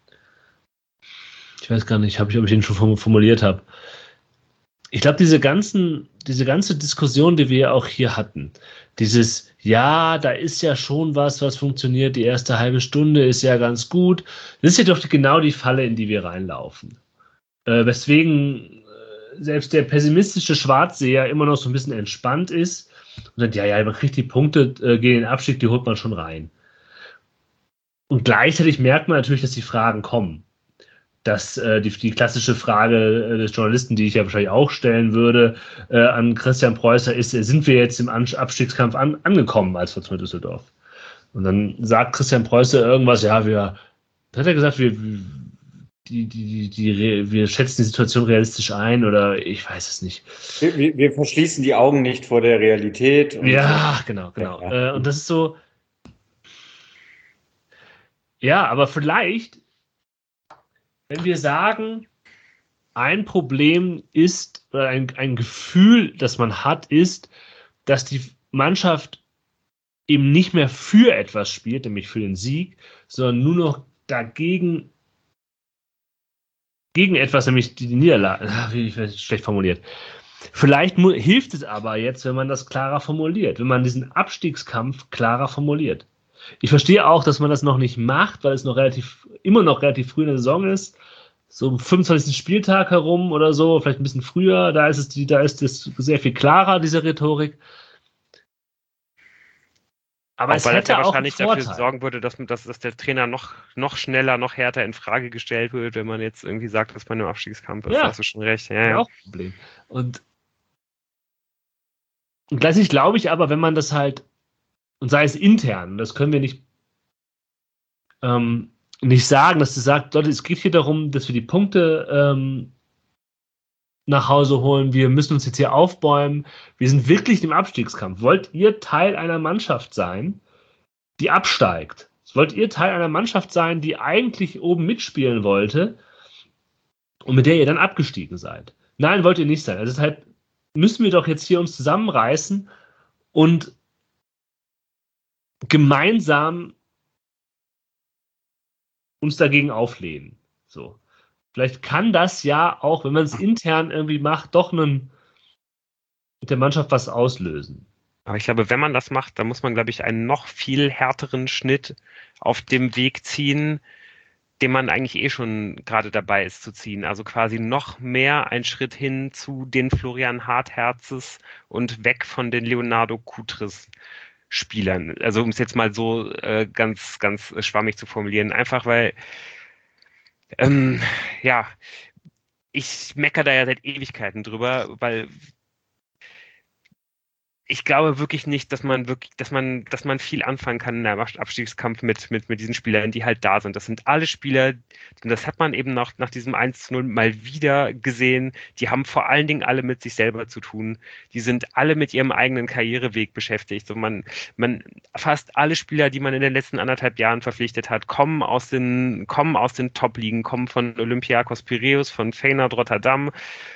ich weiß gar nicht, ob ich den schon formuliert habe. Ich glaube, diese ganze Diskussion, die wir auch hier hatten, da ist ja schon was funktioniert, die erste halbe Stunde ist ja ganz gut, das ist ja doch genau die Falle, in die wir reinlaufen. Weswegen selbst der pessimistische Schwarzseher immer noch so ein bisschen entspannt ist und sagt, man kriegt die Punkte gegen den Abstieg, die holt man schon rein. Und gleichzeitig merkt man natürlich, dass die Fragen kommen. dass die klassische Frage des Journalisten, die ich ja wahrscheinlich auch stellen würde, an Christian Preußer ist, sind wir jetzt im Abstiegskampf angekommen als Fortuna Düsseldorf? Und dann sagt Christian Preußer irgendwas, ja, hat er gesagt, wir schätzen die Situation realistisch ein oder ich weiß es nicht. Wir verschließen die Augen nicht vor der Realität. Ja, genau. Ja. Und das ist so, ja, aber vielleicht, wenn wir sagen, ein Problem ist, oder ein Gefühl, das man hat, ist, dass die Mannschaft eben nicht mehr für etwas spielt, nämlich für den Sieg, sondern nur noch gegen etwas, nämlich die Niederlage. Wie schlecht formuliert. Vielleicht hilft es aber jetzt, wenn man das klarer formuliert, wenn man diesen Abstiegskampf klarer formuliert. Ich verstehe auch, dass man das noch nicht macht, weil es immer noch relativ früh in der Saison ist. So am 25. Spieltag herum oder so, vielleicht ein bisschen früher, da ist es sehr viel klarer, diese Rhetorik. Aber es hätte auch wahrscheinlich dafür sorgen würde, dass der Trainer noch schneller, noch härter in Frage gestellt wird, wenn man jetzt irgendwie sagt, dass man im Abstiegskampf ist. Ja, hast du schon recht. Ja. Auch ein Problem. Und gleichzeitig glaube ich aber, wenn man das halt, und sei es intern, das können wir nicht sagen, dass du sagst, Leute, es geht hier darum, dass wir die Punkte nach Hause holen, wir müssen uns jetzt hier aufbäumen, wir sind wirklich im Abstiegskampf. Wollt ihr Teil einer Mannschaft sein, die absteigt? Wollt ihr Teil einer Mannschaft sein, die eigentlich oben mitspielen wollte und mit der ihr dann abgestiegen seid? Nein, wollt ihr nicht sein. Also deshalb müssen wir doch jetzt hier uns zusammenreißen und gemeinsam uns dagegen auflehnen. So. Vielleicht kann das ja auch, wenn man es intern irgendwie macht, doch mit der Mannschaft was auslösen. Aber ich glaube, wenn man das macht, dann muss man, glaube ich, einen noch viel härteren Schnitt auf dem Weg ziehen, den man eigentlich schon gerade dabei ist zu ziehen. Also quasi noch mehr ein Schritt hin zu den Florian Hartherzes und weg von den Leonardo Kutris Spielern. Also um es jetzt mal so ganz, ganz schwammig zu formulieren. Einfach weil ich meckere da ja seit Ewigkeiten drüber, weil ich glaube wirklich nicht, dass man viel anfangen kann in einem Abstiegskampf mit diesen Spielern, die halt da sind. Das sind alle Spieler, und das hat man eben nach diesem 1:0 mal wieder gesehen, die haben vor allen Dingen alle mit sich selber zu tun. Die sind alle mit ihrem eigenen Karriereweg beschäftigt. So fast alle Spieler, die man in den letzten 1,5 Jahren verpflichtet hat, kommen aus den Top-Ligen, kommen von Olympiakos Piräus, von Feyenoord Rotterdam,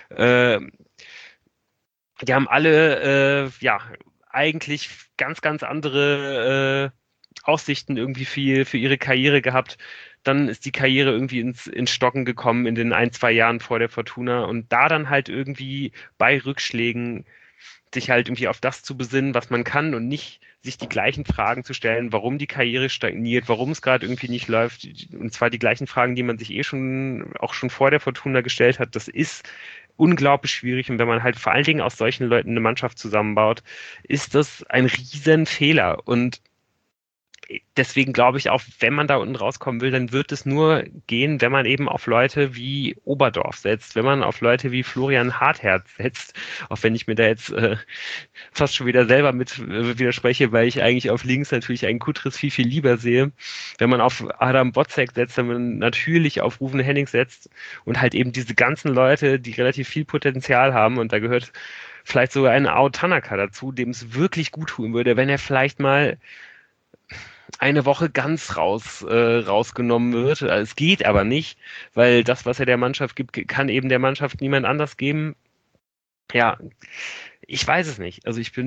die haben alle eigentlich ganz, ganz andere Aussichten irgendwie für ihre Karriere gehabt. Dann ist die Karriere irgendwie ins Stocken gekommen in den 1-2 Jahren vor der Fortuna und da dann halt irgendwie bei Rückschlägen sich halt irgendwie auf das zu besinnen, was man kann und nicht sich die gleichen Fragen zu stellen, warum die Karriere stagniert, warum es gerade irgendwie nicht läuft. Und zwar die gleichen Fragen, die man sich schon vor der Fortuna gestellt hat. Das ist unglaublich schwierig und wenn man halt vor allen Dingen aus solchen Leuten eine Mannschaft zusammenbaut, ist das ein riesen Fehler und deswegen glaube ich auch, wenn man da unten rauskommen will, dann wird es nur gehen, wenn man eben auf Leute wie Oberdorf setzt, wenn man auf Leute wie Florian Hartherz setzt, auch wenn ich mir da jetzt fast schon wieder selber mit widerspreche, weil ich eigentlich auf links natürlich einen Kutris viel, viel lieber sehe. Wenn man auf Adam Botzek setzt, wenn man natürlich auf Ruven Hennings setzt und halt eben diese ganzen Leute, die relativ viel Potenzial haben und da gehört vielleicht sogar ein Ao Tanaka dazu, dem es wirklich gut tun würde, wenn er vielleicht mal eine Woche ganz rausgenommen wird. Es geht aber nicht, weil das, was er der Mannschaft gibt, kann eben der Mannschaft niemand anders geben. Ja, ich weiß es nicht. Also ich bin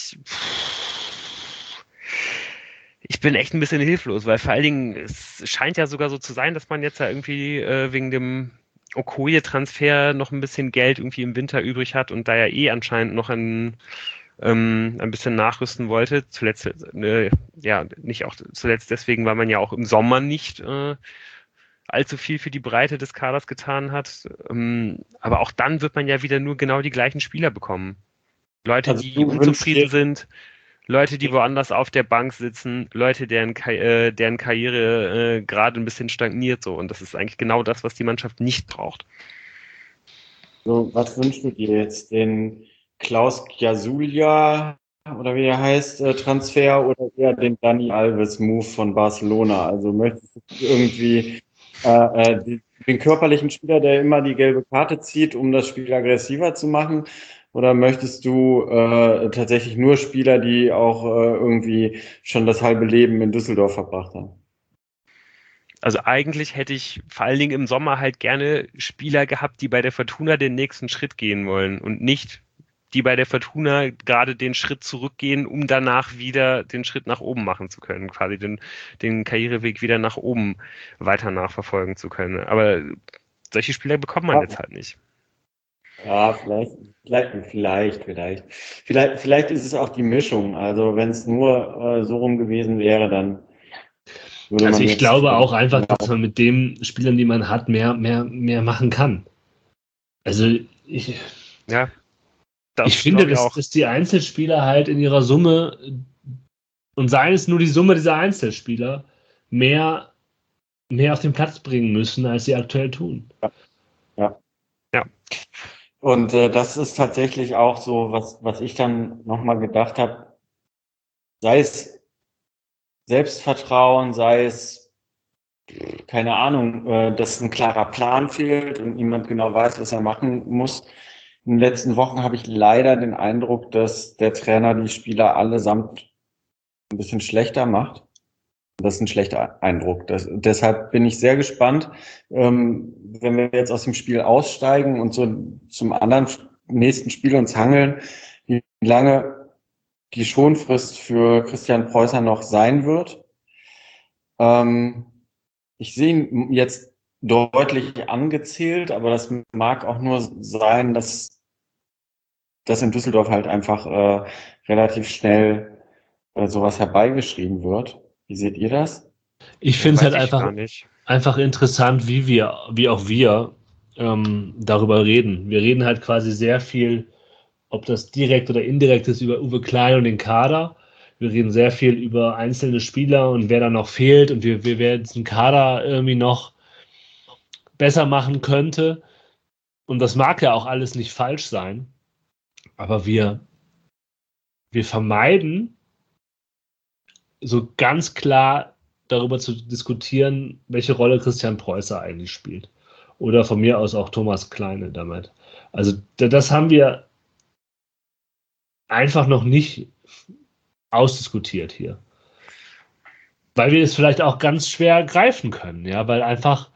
echt ein bisschen hilflos, weil vor allen Dingen, es scheint ja sogar so zu sein, dass man jetzt ja irgendwie wegen dem Okoye-Transfer noch ein bisschen Geld irgendwie im Winter übrig hat und da ja anscheinend noch ein bisschen nachrüsten wollte. Zuletzt, nicht auch zuletzt deswegen, weil man ja auch im Sommer nicht allzu viel für die Breite des Kaders getan hat. Aber auch dann wird man ja wieder nur genau die gleichen Spieler bekommen. Leute, Also die unzufrieden sind. Leute, die woanders auf der Bank sitzen, Leute, deren Karriere gerade ein bisschen stagniert so. Und das ist eigentlich genau das, was die Mannschaft nicht braucht. So, was wünschst du dir jetzt? Den Klaus Giasulia oder wie er heißt, Transfer oder eher den Dani Alves-Move von Barcelona? Also möchtest du irgendwie den körperlichen Spieler, der immer die gelbe Karte zieht, um das Spiel aggressiver zu machen? Oder möchtest du tatsächlich nur Spieler, die auch irgendwie schon das halbe Leben in Düsseldorf verbracht haben? Also eigentlich hätte ich vor allen Dingen im Sommer halt gerne Spieler gehabt, die bei der Fortuna den nächsten Schritt gehen wollen und nicht die bei der Fortuna gerade den Schritt zurückgehen, um danach wieder den Schritt nach oben machen zu können, quasi den Karriereweg wieder nach oben weiter nachverfolgen zu können. Aber solche Spieler bekommt man jetzt halt nicht. Ja, vielleicht ist es auch die Mischung. Also wenn es nur so rum gewesen wäre, dann würde Also man ich jetzt glaube auch vielleicht einfach, dass man mit den Spielern, die man hat, mehr machen kann. Also ich Ja, finde, glaube ich auch. dass die Einzelspieler halt in ihrer Summe, und seien es nur die Summe dieser Einzelspieler, mehr auf den Platz bringen müssen, als sie aktuell tun. Ja. Ja. Und das ist tatsächlich auch so, was ich dann nochmal gedacht habe, sei es Selbstvertrauen, sei es, keine Ahnung, dass ein klarer Plan fehlt und niemand genau weiß, was er machen muss. In den letzten Wochen habe ich leider den Eindruck, dass der Trainer die Spieler allesamt ein bisschen schlechter macht. Das ist ein schlechter Eindruck. Deshalb bin ich sehr gespannt, wenn wir jetzt aus dem Spiel aussteigen und so zum anderen nächsten Spiel uns hangeln, wie lange die Schonfrist für Christian Preußer noch sein wird. Ich sehe ihn jetzt deutlich angezählt, aber das mag auch nur sein, dass das in Düsseldorf halt einfach relativ schnell sowas herbeigeschrieben wird. Wie seht ihr das? Ich finde es halt Weiß ich gar nicht. einfach interessant, wie auch wir darüber reden. Wir reden halt quasi sehr viel, ob das direkt oder indirekt ist, über Uwe Klein und den Kader. Wir reden sehr viel über einzelne Spieler und wer da noch fehlt und wer diesen Kader irgendwie noch besser machen könnte. Und das mag ja auch alles nicht falsch sein, aber wir vermeiden so ganz klar darüber zu diskutieren, welche Rolle Christian Preußer eigentlich spielt. Oder von mir aus auch Thomas Kleine damit. Also das haben wir einfach noch nicht ausdiskutiert hier. Weil wir es vielleicht auch ganz schwer greifen können, ja, weil einfach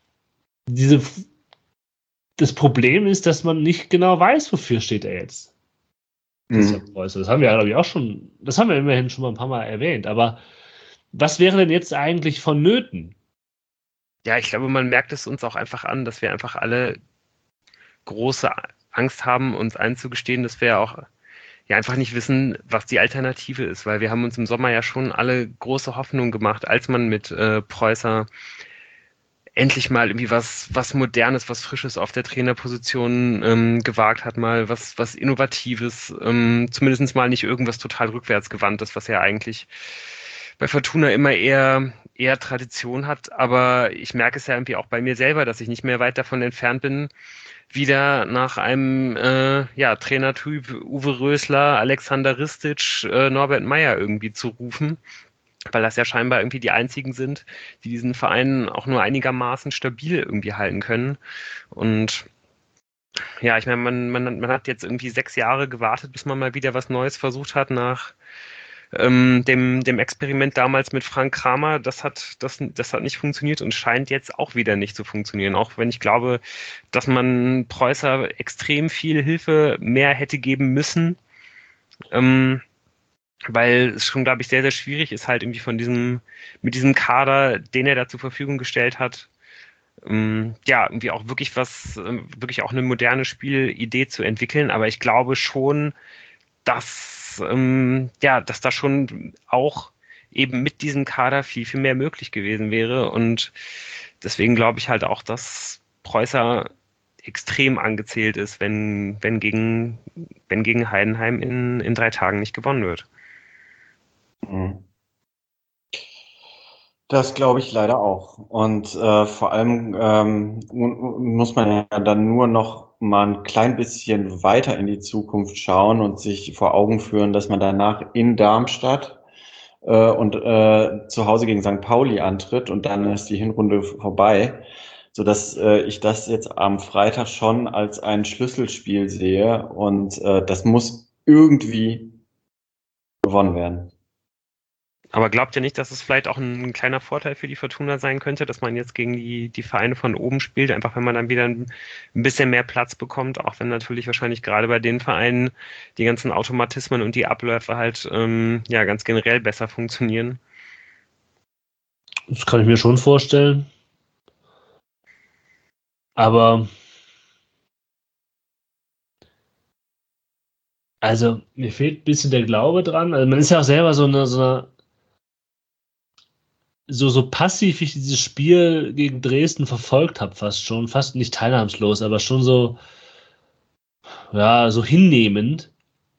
das Problem ist, dass man nicht genau weiß, wofür steht er jetzt. Christian Preußer. Das haben wir, glaube ich, das haben wir immerhin schon mal ein paar Mal erwähnt. Aber was wäre denn jetzt eigentlich vonnöten? Ja, ich glaube, man merkt es uns auch einfach an, dass wir einfach alle große Angst haben, uns einzugestehen, dass wir auch ja einfach nicht wissen, was die Alternative ist, weil wir haben uns im Sommer ja schon alle große Hoffnung gemacht, als man mit Preußer endlich mal irgendwie was Modernes, was Frisches auf der Trainerposition gewagt hat, mal was Innovatives, zumindest mal nicht irgendwas total rückwärtsgewandtes, was ja eigentlich bei Fortuna immer eher Tradition hat. Aber ich merke es ja irgendwie auch bei mir selber, dass ich nicht mehr weit davon entfernt bin, wieder nach einem Trainertyp Uwe Rösler, Alexander Ristic, Norbert Meyer irgendwie zu rufen, weil das ja scheinbar irgendwie die einzigen sind, die diesen Verein auch nur einigermaßen stabil irgendwie halten können. Und ja, ich meine, man hat jetzt irgendwie 6 Jahre gewartet, bis man mal wieder was Neues versucht hat nach dem Experiment damals mit Frank Kramer. Das hat nicht funktioniert und scheint jetzt auch wieder nicht zu funktionieren. Auch wenn ich glaube, dass man Preußer extrem viel Hilfe mehr hätte geben müssen. Weil es schon, glaube ich, sehr, sehr schwierig ist, halt irgendwie mit diesem Kader, den er da zur Verfügung gestellt hat, irgendwie auch wirklich auch eine moderne Spielidee zu entwickeln. Aber ich glaube schon, dass da schon auch eben mit diesem Kader viel, viel mehr möglich gewesen wäre. Und deswegen glaube ich halt auch, dass Preußer extrem angezählt ist, wenn gegen Heidenheim in 3 Tagen nicht gewonnen wird. Mhm. Das glaube ich leider auch. Und vor allem muss man ja dann nur noch mal ein klein bisschen weiter in die Zukunft schauen und sich vor Augen führen, dass man danach in Darmstadt und zu Hause gegen St. Pauli antritt und dann ist die Hinrunde vorbei, sodass ich das jetzt am Freitag schon als ein Schlüsselspiel sehe und das muss irgendwie gewonnen werden. Aber glaubt ihr nicht, dass es vielleicht auch ein kleiner Vorteil für die Fortuna sein könnte, dass man jetzt gegen die Vereine von oben spielt, einfach wenn man dann wieder ein bisschen mehr Platz bekommt, auch wenn natürlich wahrscheinlich gerade bei den Vereinen die ganzen Automatismen und die Abläufe halt ja ganz generell besser funktionieren? Das kann ich mir schon vorstellen. Aber also mir fehlt ein bisschen der Glaube dran. Also man ist ja auch selber so passiv, wie ich dieses Spiel gegen Dresden verfolgt habe, fast nicht teilnahmslos, aber schon so, ja, so hinnehmend.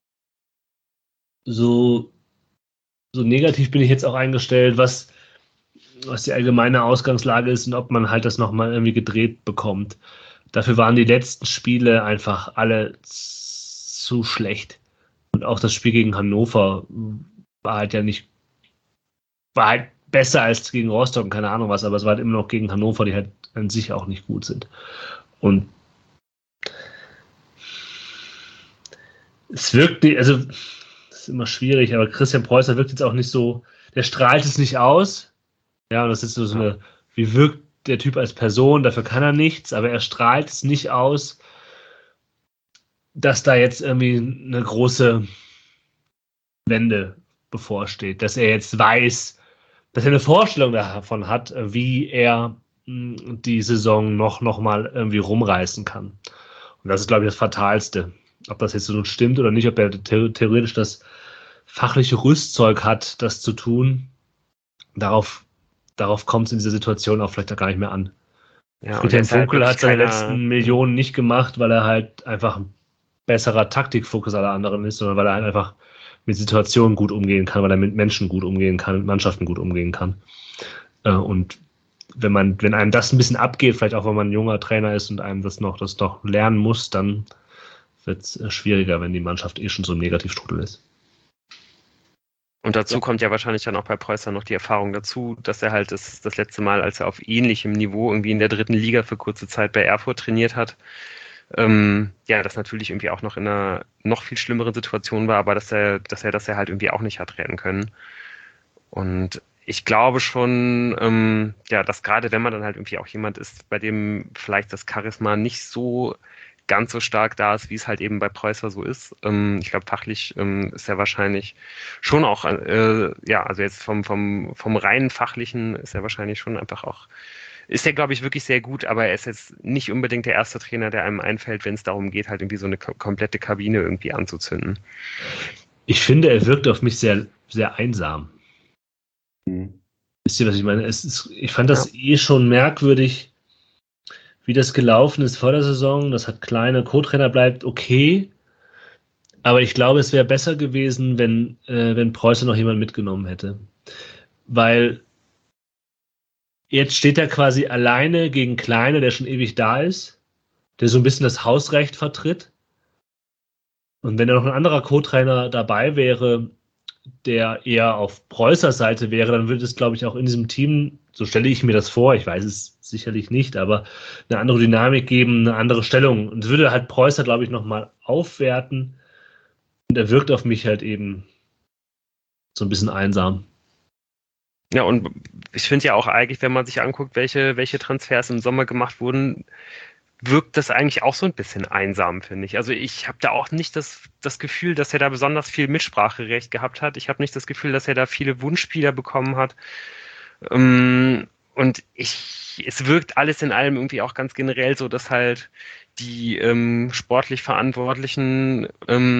So, so negativ bin ich jetzt auch eingestellt, was die allgemeine Ausgangslage ist und ob man halt das nochmal irgendwie gedreht bekommt. Dafür waren die letzten Spiele einfach alle zu schlecht. Und auch das Spiel gegen Hannover war halt ja nicht, war halt besser als gegen Rostock und keine Ahnung was, aber es war halt immer noch gegen Hannover, die halt an sich auch nicht gut sind. Und es wirkt, also, das ist immer schwierig, aber Christian Preußer wirkt jetzt auch nicht so, der strahlt es nicht aus. Ja, und das ist so eine, wie wirkt der Typ als Person, dafür kann er nichts, aber er strahlt es nicht aus, dass da jetzt irgendwie eine große Wende bevorsteht, dass er jetzt weiß, dass er eine Vorstellung davon hat, wie er die Saison noch mal irgendwie rumreißen kann. Und das ist, glaube ich, das Fatalste. Ob das jetzt so nun stimmt oder nicht, ob er theoretisch das fachliche Rüstzeug hat, das zu tun, darauf kommt es in dieser Situation auch vielleicht auch gar nicht mehr an. Ja, und er Friedhelm ist halt Funkel wirklich hat seine keiner. letzten Millionen nicht gemacht, weil er halt einfach ein besserer Taktikfokus aller anderen ist, sondern weil er halt einfach mit Situationen gut umgehen kann, weil er mit Menschen gut umgehen kann, mit Mannschaften gut umgehen kann. Und wenn einem das ein bisschen abgeht, vielleicht auch, wenn man ein junger Trainer ist und einem das doch lernen muss, dann wird es schwieriger, wenn die Mannschaft eh schon so im Negativstrudel ist. Und Ja. dazu kommt ja wahrscheinlich dann auch bei Preußer noch die Erfahrung dazu, dass er halt das letzte Mal, als er auf ähnlichem Niveau irgendwie in der dritten Liga für kurze Zeit bei Erfurt trainiert hat, ja, das natürlich irgendwie auch noch in einer noch viel schlimmeren Situation war, aber dass er halt irgendwie auch nicht hat retten können. Und ich glaube schon, ja, dass gerade wenn man dann halt irgendwie auch jemand ist, bei dem vielleicht das Charisma nicht so ganz so stark da ist, wie es halt eben bei Preußer so ist. Ich glaube, fachlich ist er wahrscheinlich schon auch, ja, also jetzt vom reinen Fachlichen ist er wahrscheinlich schon einfach auch, ist er, glaube ich, wirklich sehr gut, aber er ist jetzt nicht unbedingt der erste Trainer, der einem einfällt, wenn es darum geht, halt irgendwie so eine komplette Kabine irgendwie anzuzünden. Ich finde, er wirkt auf mich sehr, sehr einsam. Mhm. Wisst ihr, was ich meine? Ich fand Ja. das eh schon merkwürdig, wie das gelaufen ist vor der Saison. Das hat kleine Co-Trainer bleibt okay. Aber ich glaube, es wäre besser gewesen, wenn Preußen noch jemand mitgenommen hätte. Weil jetzt steht er quasi alleine gegen Kleine, der schon ewig da ist, der so ein bisschen das Hausrecht vertritt. Und wenn da noch ein anderer Co-Trainer dabei wäre, der eher auf Preußers Seite wäre, dann würde es, glaube ich, auch in diesem Team, so stelle ich mir das vor, ich weiß es sicherlich nicht, aber eine andere Dynamik geben, eine andere Stellung. Und es würde halt Preußer, glaube ich, nochmal aufwerten. Und er wirkt auf mich halt eben so ein bisschen einsam. Ja, und ich finde ja auch eigentlich, wenn man sich anguckt, welche Transfers im Sommer gemacht wurden, wirkt das eigentlich auch so ein bisschen einsam, finde ich. Also ich habe da auch nicht das Gefühl, dass er da besonders viel Mitspracherecht gehabt hat. Ich habe nicht das Gefühl, dass er da viele Wunschspieler bekommen hat. Und es wirkt alles in allem irgendwie auch ganz generell so, dass halt die sportlich Verantwortlichen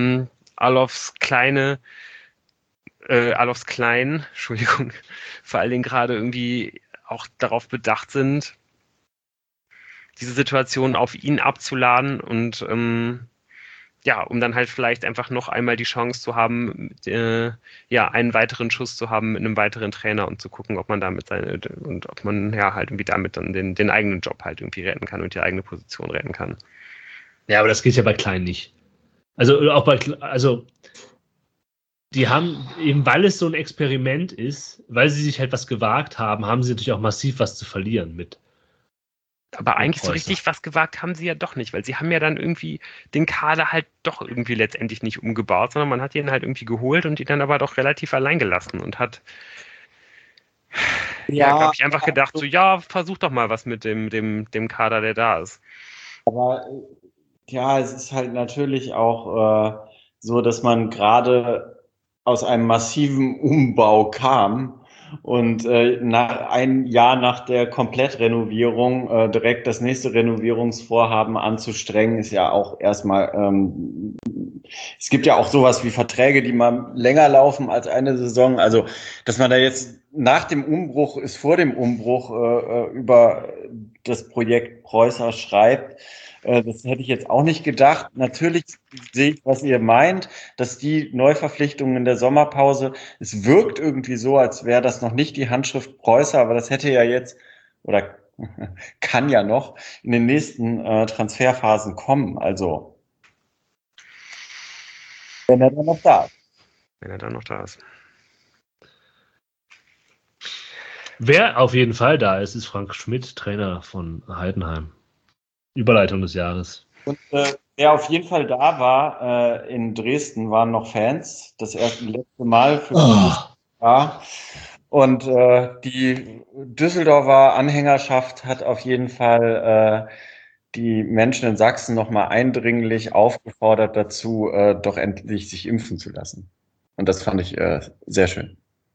Alofs Klein, Entschuldigung, vor allen Dingen gerade irgendwie auch darauf bedacht sind, diese Situation auf ihn abzuladen und um dann halt vielleicht einfach noch einmal die Chance zu haben, einen weiteren Schuss zu haben mit einem weiteren Trainer und zu gucken, ob man damit ob man halt irgendwie damit dann den eigenen Job halt irgendwie retten kann und die eigene Position retten kann. Ja, aber das geht ja bei Klein nicht. Also die haben, eben weil es so ein Experiment ist, weil sie sich halt was gewagt haben, haben sie natürlich auch massiv was zu verlieren mit. Aber eigentlich so richtig was gewagt haben sie ja doch nicht, weil sie haben ja dann irgendwie den Kader halt doch irgendwie letztendlich nicht umgebaut, sondern man hat ihn halt irgendwie geholt und ihn dann aber doch relativ allein gelassen und hat glaube ich, einfach gedacht, versuch doch mal was mit dem Kader, der da ist. Aber es ist halt natürlich auch so, dass man gerade aus einem massiven Umbau kam und ein Jahr nach der Komplettrenovierung direkt das nächste Renovierungsvorhaben anzustrengen, ist ja auch erstmal, es gibt ja auch sowas wie Verträge, die mal länger laufen als eine Saison. Also, dass man da jetzt nach dem Umbruch ist vor dem Umbruch über das Projekt Preußer schreibt, das hätte ich jetzt auch nicht gedacht. Natürlich sehe ich, was ihr meint, dass die Neuverpflichtungen in der Sommerpause, es wirkt irgendwie so, als wäre das noch nicht die Handschrift Preußer, aber das hätte ja jetzt oder kann ja noch in den nächsten Transferphasen kommen. Also, wenn er dann noch da ist. Wenn er dann noch da ist. Wer auf jeden Fall da ist Frank Schmidt, Trainer von Heidenheim. Überleitung des Jahres. Und wer auf jeden Fall da war, in Dresden waren noch Fans. Das letzte Mal für dieses Jahr. Und die Düsseldorfer Anhängerschaft hat auf jeden Fall die Menschen in Sachsen nochmal eindringlich aufgefordert dazu, doch endlich sich impfen zu lassen. Und das fand ich sehr schön.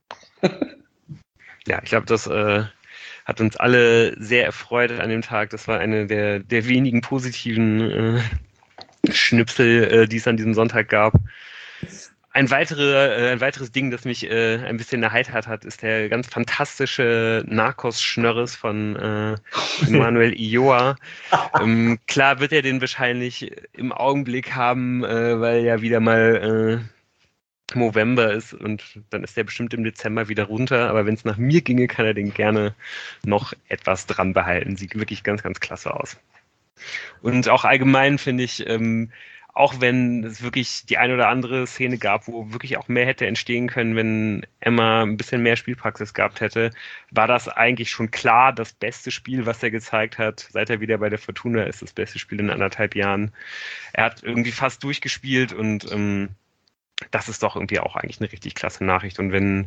Ja, ich glaube, das hat uns alle sehr erfreut an dem Tag. Das war eine der wenigen positiven Schnipsel, die es an diesem Sonntag gab. Ein weiteres Ding, das mich ein bisschen erheitert hat, ist der ganz fantastische Narcos-Schnörres von Manuel Ioa. Klar wird er den wahrscheinlich im Augenblick haben, weil ja wieder mal November ist und dann ist der bestimmt im Dezember wieder runter, aber wenn es nach mir ginge, kann er den gerne noch etwas dran behalten. Sieht wirklich ganz, ganz klasse aus. Und auch allgemein finde ich, auch wenn es wirklich die eine oder andere Szene gab, wo wirklich auch mehr hätte entstehen können, wenn Emma ein bisschen mehr Spielpraxis gehabt hätte, war das eigentlich schon klar das beste Spiel, was er gezeigt hat. Seit er wieder bei der Fortuna ist, das beste Spiel in 1,5 Jahren. Er hat irgendwie fast durchgespielt und das ist doch irgendwie auch eigentlich eine richtig klasse Nachricht. Und wenn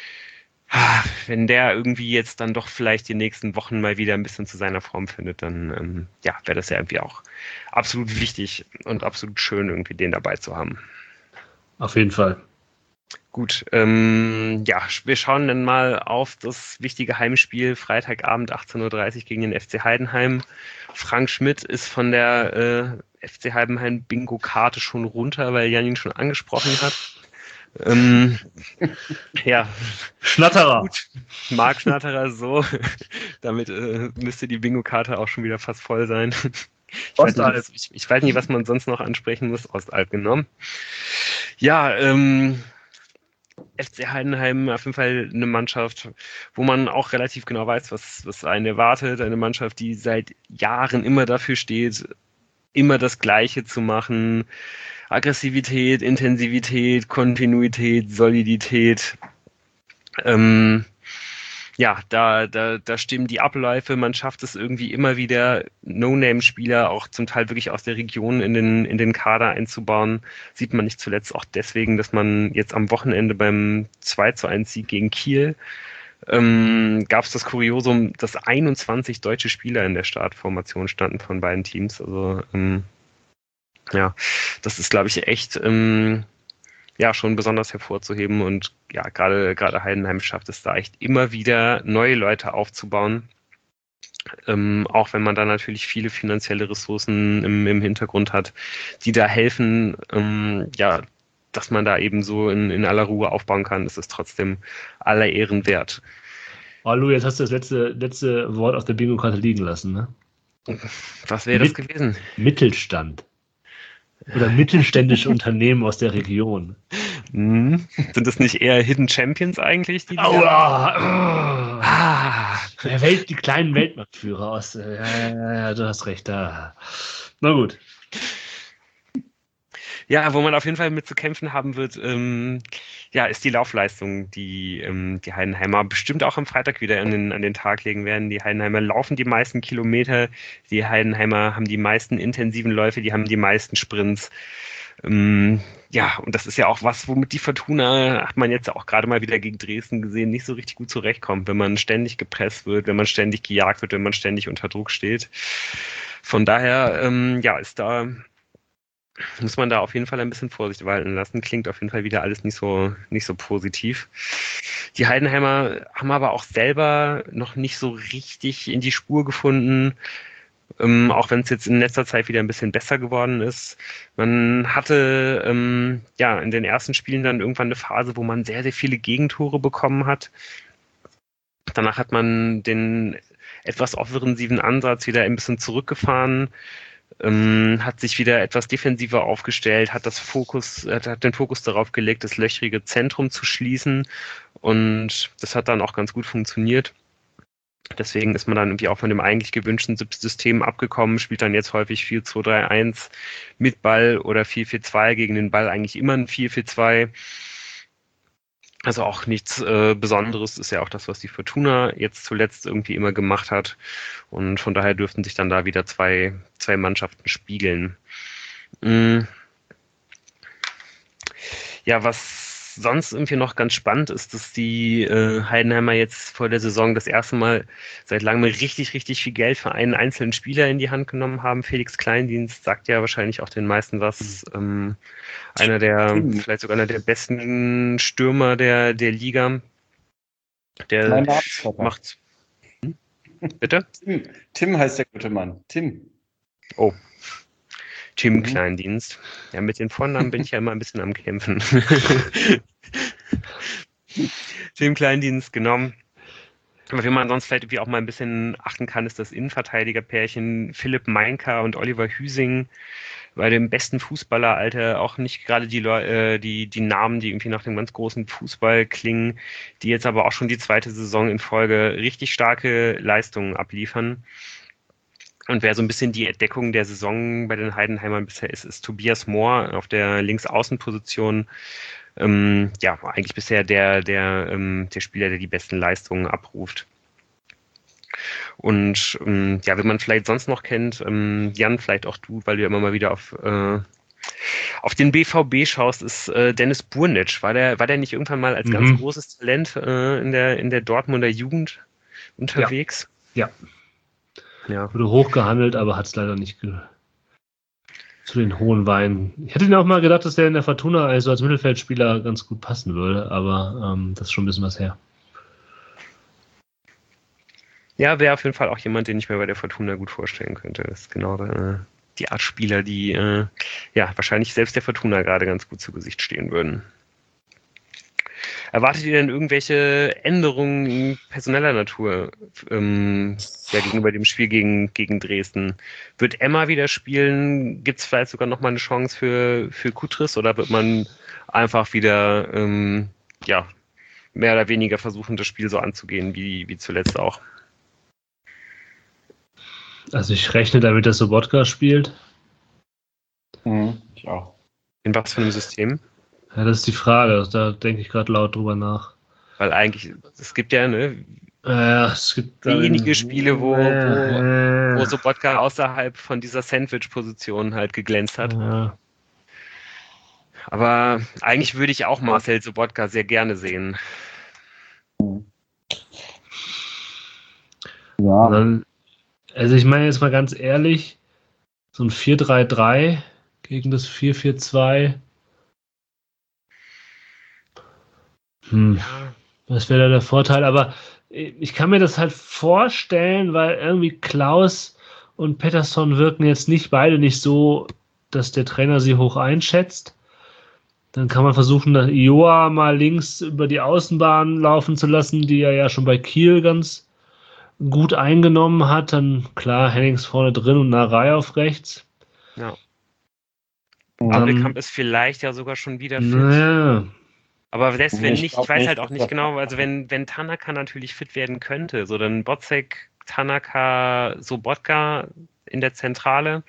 der irgendwie jetzt dann doch vielleicht die nächsten Wochen mal wieder ein bisschen zu seiner Form findet, dann wäre das ja irgendwie auch absolut wichtig und absolut schön, irgendwie den dabei zu haben. Auf jeden Fall. Gut, wir schauen dann mal auf das wichtige Heimspiel Freitagabend 18:30 Uhr gegen den FC Heidenheim. Frank Schmidt ist von der FC Heidenheim Bingo-Karte schon runter, weil Jan ihn schon angesprochen hat. Schnatterer. Gut. Marc Schnatterer, so. Damit müsste die Bingo-Karte auch schon wieder fast voll sein. Ostalb. Ich weiß nicht, was man sonst noch ansprechen muss. Ostalb genommen. Ja, FC Heidenheim auf jeden Fall eine Mannschaft, wo man auch relativ genau weiß, was einen erwartet. Eine Mannschaft, die seit Jahren immer dafür steht, immer das Gleiche zu machen. Aggressivität, Intensivität, Kontinuität, Solidität. Da stimmen die Abläufe. Man schafft es irgendwie immer wieder, No-Name-Spieler auch zum Teil wirklich aus der Region in den Kader einzubauen. Sieht man nicht zuletzt auch deswegen, dass man jetzt am Wochenende beim 2:1 Sieg gegen Kiel gab es das Kuriosum, dass 21 deutsche Spieler in der Startformation standen von beiden Teams. Also das ist, glaube ich, echt schon besonders hervorzuheben und ja, gerade Heidenheim schafft es da echt immer wieder neue Leute aufzubauen. Auch wenn man da natürlich viele finanzielle Ressourcen im Hintergrund hat, die da helfen, dass man da eben so in aller Ruhe aufbauen kann, ist es trotzdem aller Ehren wert. Oh, Lou, jetzt hast du das letzte Wort auf der Bingo-Karte liegen lassen, ne? Was wäre das gewesen? Mittelstand. Oder mittelständische Unternehmen aus der Region. Sind das nicht eher Hidden Champions eigentlich? Die Die kleinen Weltmarktführer aus. Ja, du hast recht. Da. Na gut. Ja, wo man auf jeden Fall mit zu kämpfen haben wird, ist die Laufleistung, die die Heidenheimer bestimmt auch am Freitag wieder an den Tag legen werden. Die Heidenheimer laufen die meisten Kilometer, die Heidenheimer haben die meisten intensiven Läufe, die haben die meisten Sprints. Und das ist ja auch was, womit die Fortuna, hat man jetzt auch gerade mal wieder gegen Dresden gesehen, nicht so richtig gut zurechtkommt, wenn man ständig gepresst wird, wenn man ständig gejagt wird, wenn man ständig unter Druck steht. Von daher, muss man da auf jeden Fall ein bisschen Vorsicht walten lassen. Klingt auf jeden Fall wieder alles nicht so positiv. Die Heidenheimer haben aber auch selber noch nicht so richtig in die Spur gefunden, auch wenn es jetzt in letzter Zeit wieder ein bisschen besser geworden ist. Man hatte in den ersten Spielen dann irgendwann eine Phase, wo man sehr, sehr viele Gegentore bekommen hat. Danach hat man den etwas offensiven Ansatz wieder ein bisschen zurückgefahren, hat sich wieder etwas defensiver aufgestellt, hat den Fokus darauf gelegt, das löchrige Zentrum zu schließen, und das hat dann auch ganz gut funktioniert. Deswegen ist man dann irgendwie auch von dem eigentlich gewünschten System abgekommen, spielt dann jetzt häufig 4-2-3-1 mit Ball oder 4-4-2, gegen den Ball eigentlich immer ein 4-4-2. Also auch nichts Besonderes, ist ja auch das, was die Fortuna jetzt zuletzt irgendwie immer gemacht hat. Und von daher dürften sich dann da wieder zwei Mannschaften spiegeln. Ja, was sonst irgendwie noch ganz spannend ist, dass die Heidenheimer jetzt vor der Saison das erste Mal seit langem richtig, richtig viel Geld für einen einzelnen Spieler in die Hand genommen haben. Felix Kleindienst sagt ja wahrscheinlich auch den meisten was. Vielleicht sogar einer der besten Stürmer der Liga. Der macht. Bitte? Tim heißt der gute Mann. Tim. Oh. Tim Kleindienst. Ja, mit den Vornamen bin ich ja immer ein bisschen am Kämpfen. Tim Kleindienst genommen. Aber wie man sonst vielleicht irgendwie auch mal ein bisschen achten kann, ist das Innenverteidigerpärchen Philipp Meinka und Oliver Hüsing. Bei dem besten Fußballeralter auch nicht gerade die Namen, die irgendwie nach dem ganz großen Fußball klingen, die jetzt aber auch schon die zweite Saison in Folge richtig starke Leistungen abliefern. Und wer so ein bisschen die Entdeckung der Saison bei den Heidenheimern bisher ist Tobias Mohr auf der Linksaußenposition. Eigentlich bisher der Spieler, der die besten Leistungen abruft. Und wenn man vielleicht sonst noch kennt, Jan, vielleicht auch du, weil du ja immer mal wieder auf den BVB schaust, ist Dennis Burnitsch. War der nicht irgendwann mal als ganz großes Talent in der Dortmunder Jugend unterwegs? Ja. Wurde hochgehandelt, aber hat es leider nicht zu den hohen Weinen. Ich hätte mir auch mal gedacht, dass der in der Fortuna also als Mittelfeldspieler ganz gut passen würde, aber das ist schon ein bisschen was her. Ja, wäre auf jeden Fall auch jemand, den ich mir bei der Fortuna gut vorstellen könnte. Das ist genau die Art Spieler, die wahrscheinlich selbst der Fortuna gerade ganz gut zu Gesicht stehen würden. Erwartet ihr denn irgendwelche Änderungen personeller Natur gegenüber dem Spiel gegen Dresden? Wird Emma wieder spielen? Gibt es vielleicht sogar nochmal eine Chance für Kutris, oder wird man einfach wieder mehr oder weniger versuchen, das Spiel so anzugehen wie zuletzt auch? Also ich rechne damit, dass Sobotka spielt. Ich auch. In was für einem System? Ja, das ist die Frage. Da denke ich gerade laut drüber nach. Weil eigentlich, es gibt ja es gibt wenige Spiele, wo Sobotka außerhalb von dieser Sandwich-Position halt geglänzt hat. Ja. Aber eigentlich würde ich auch Marcel Sobotka sehr gerne sehen. Ja. Also ich meine jetzt mal ganz ehrlich, so ein 4-3-3 gegen das 4-4-2. Was wäre da der Vorteil? Aber ich kann mir das halt vorstellen, weil irgendwie Klaus und Pettersson wirken jetzt beide nicht so, dass der Trainer sie hoch einschätzt. Dann kann man versuchen, Joa mal links über die Außenbahn laufen zu lassen, die er ja schon bei Kiel ganz gut eingenommen hat. Dann klar, Hennings vorne drin und Narei auf rechts. Ja. Adelkamp ist vielleicht ja sogar schon wieder fit. Naja. Aber selbst wenn nicht, ich weiß nicht, halt auch nicht genau, also wenn Tanaka natürlich fit werden könnte, so dann Botzek, Tanaka, Sobotka in der Zentrale.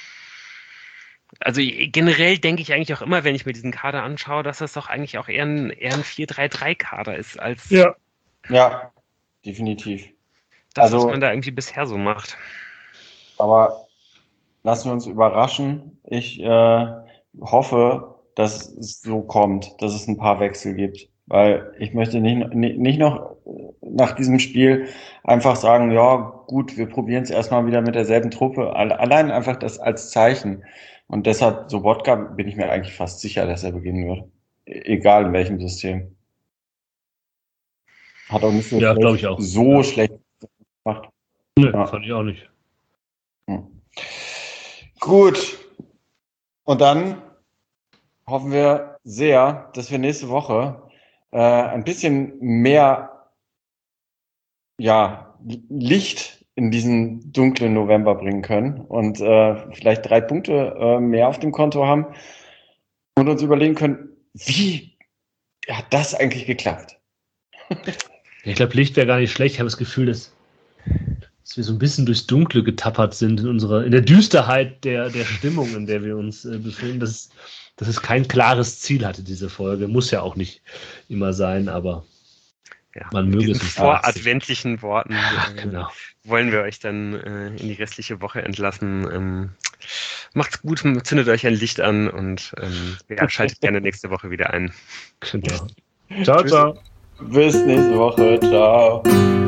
Also generell denke ich eigentlich auch immer, wenn ich mir diesen Kader anschaue, dass das doch eigentlich auch eher ein 4-3-3-Kader ist, als Ja, definitiv. das, was man da irgendwie bisher so macht. Aber lassen wir uns überraschen. Ich hoffe, dass es so kommt, dass es ein paar Wechsel gibt. Weil ich möchte nicht noch nach diesem Spiel einfach sagen, ja gut, wir probieren es erstmal wieder mit derselben Truppe. Allein einfach das als Zeichen. Und deshalb, Sobotka, bin ich mir eigentlich fast sicher, dass er beginnen wird. Egal in welchem System. Hat auch nicht so schlecht gemacht. Nee, fand ich auch nicht. Gut. Und dann hoffen wir sehr, dass wir nächste Woche ein bisschen mehr Licht in diesen dunklen November bringen können und vielleicht 3 Punkte mehr auf dem Konto haben und uns überlegen können, wie hat das eigentlich geklappt? Ich glaube, Licht wäre gar nicht schlecht. Ich habe das Gefühl, dass wir so ein bisschen durchs Dunkle getappert sind in der Düsterheit der Stimmung, in der wir uns befinden. Dass es kein klares Ziel hatte, diese Folge. Muss ja auch nicht immer sein, aber man möge es nicht. Vor adventlichen Worten genau. Wollen wir euch dann in die restliche Woche entlassen. Macht's gut, zündet euch ein Licht an und schaltet gerne nächste Woche wieder ein. Genau. Ciao, ciao. Bis nächste Woche. Ciao.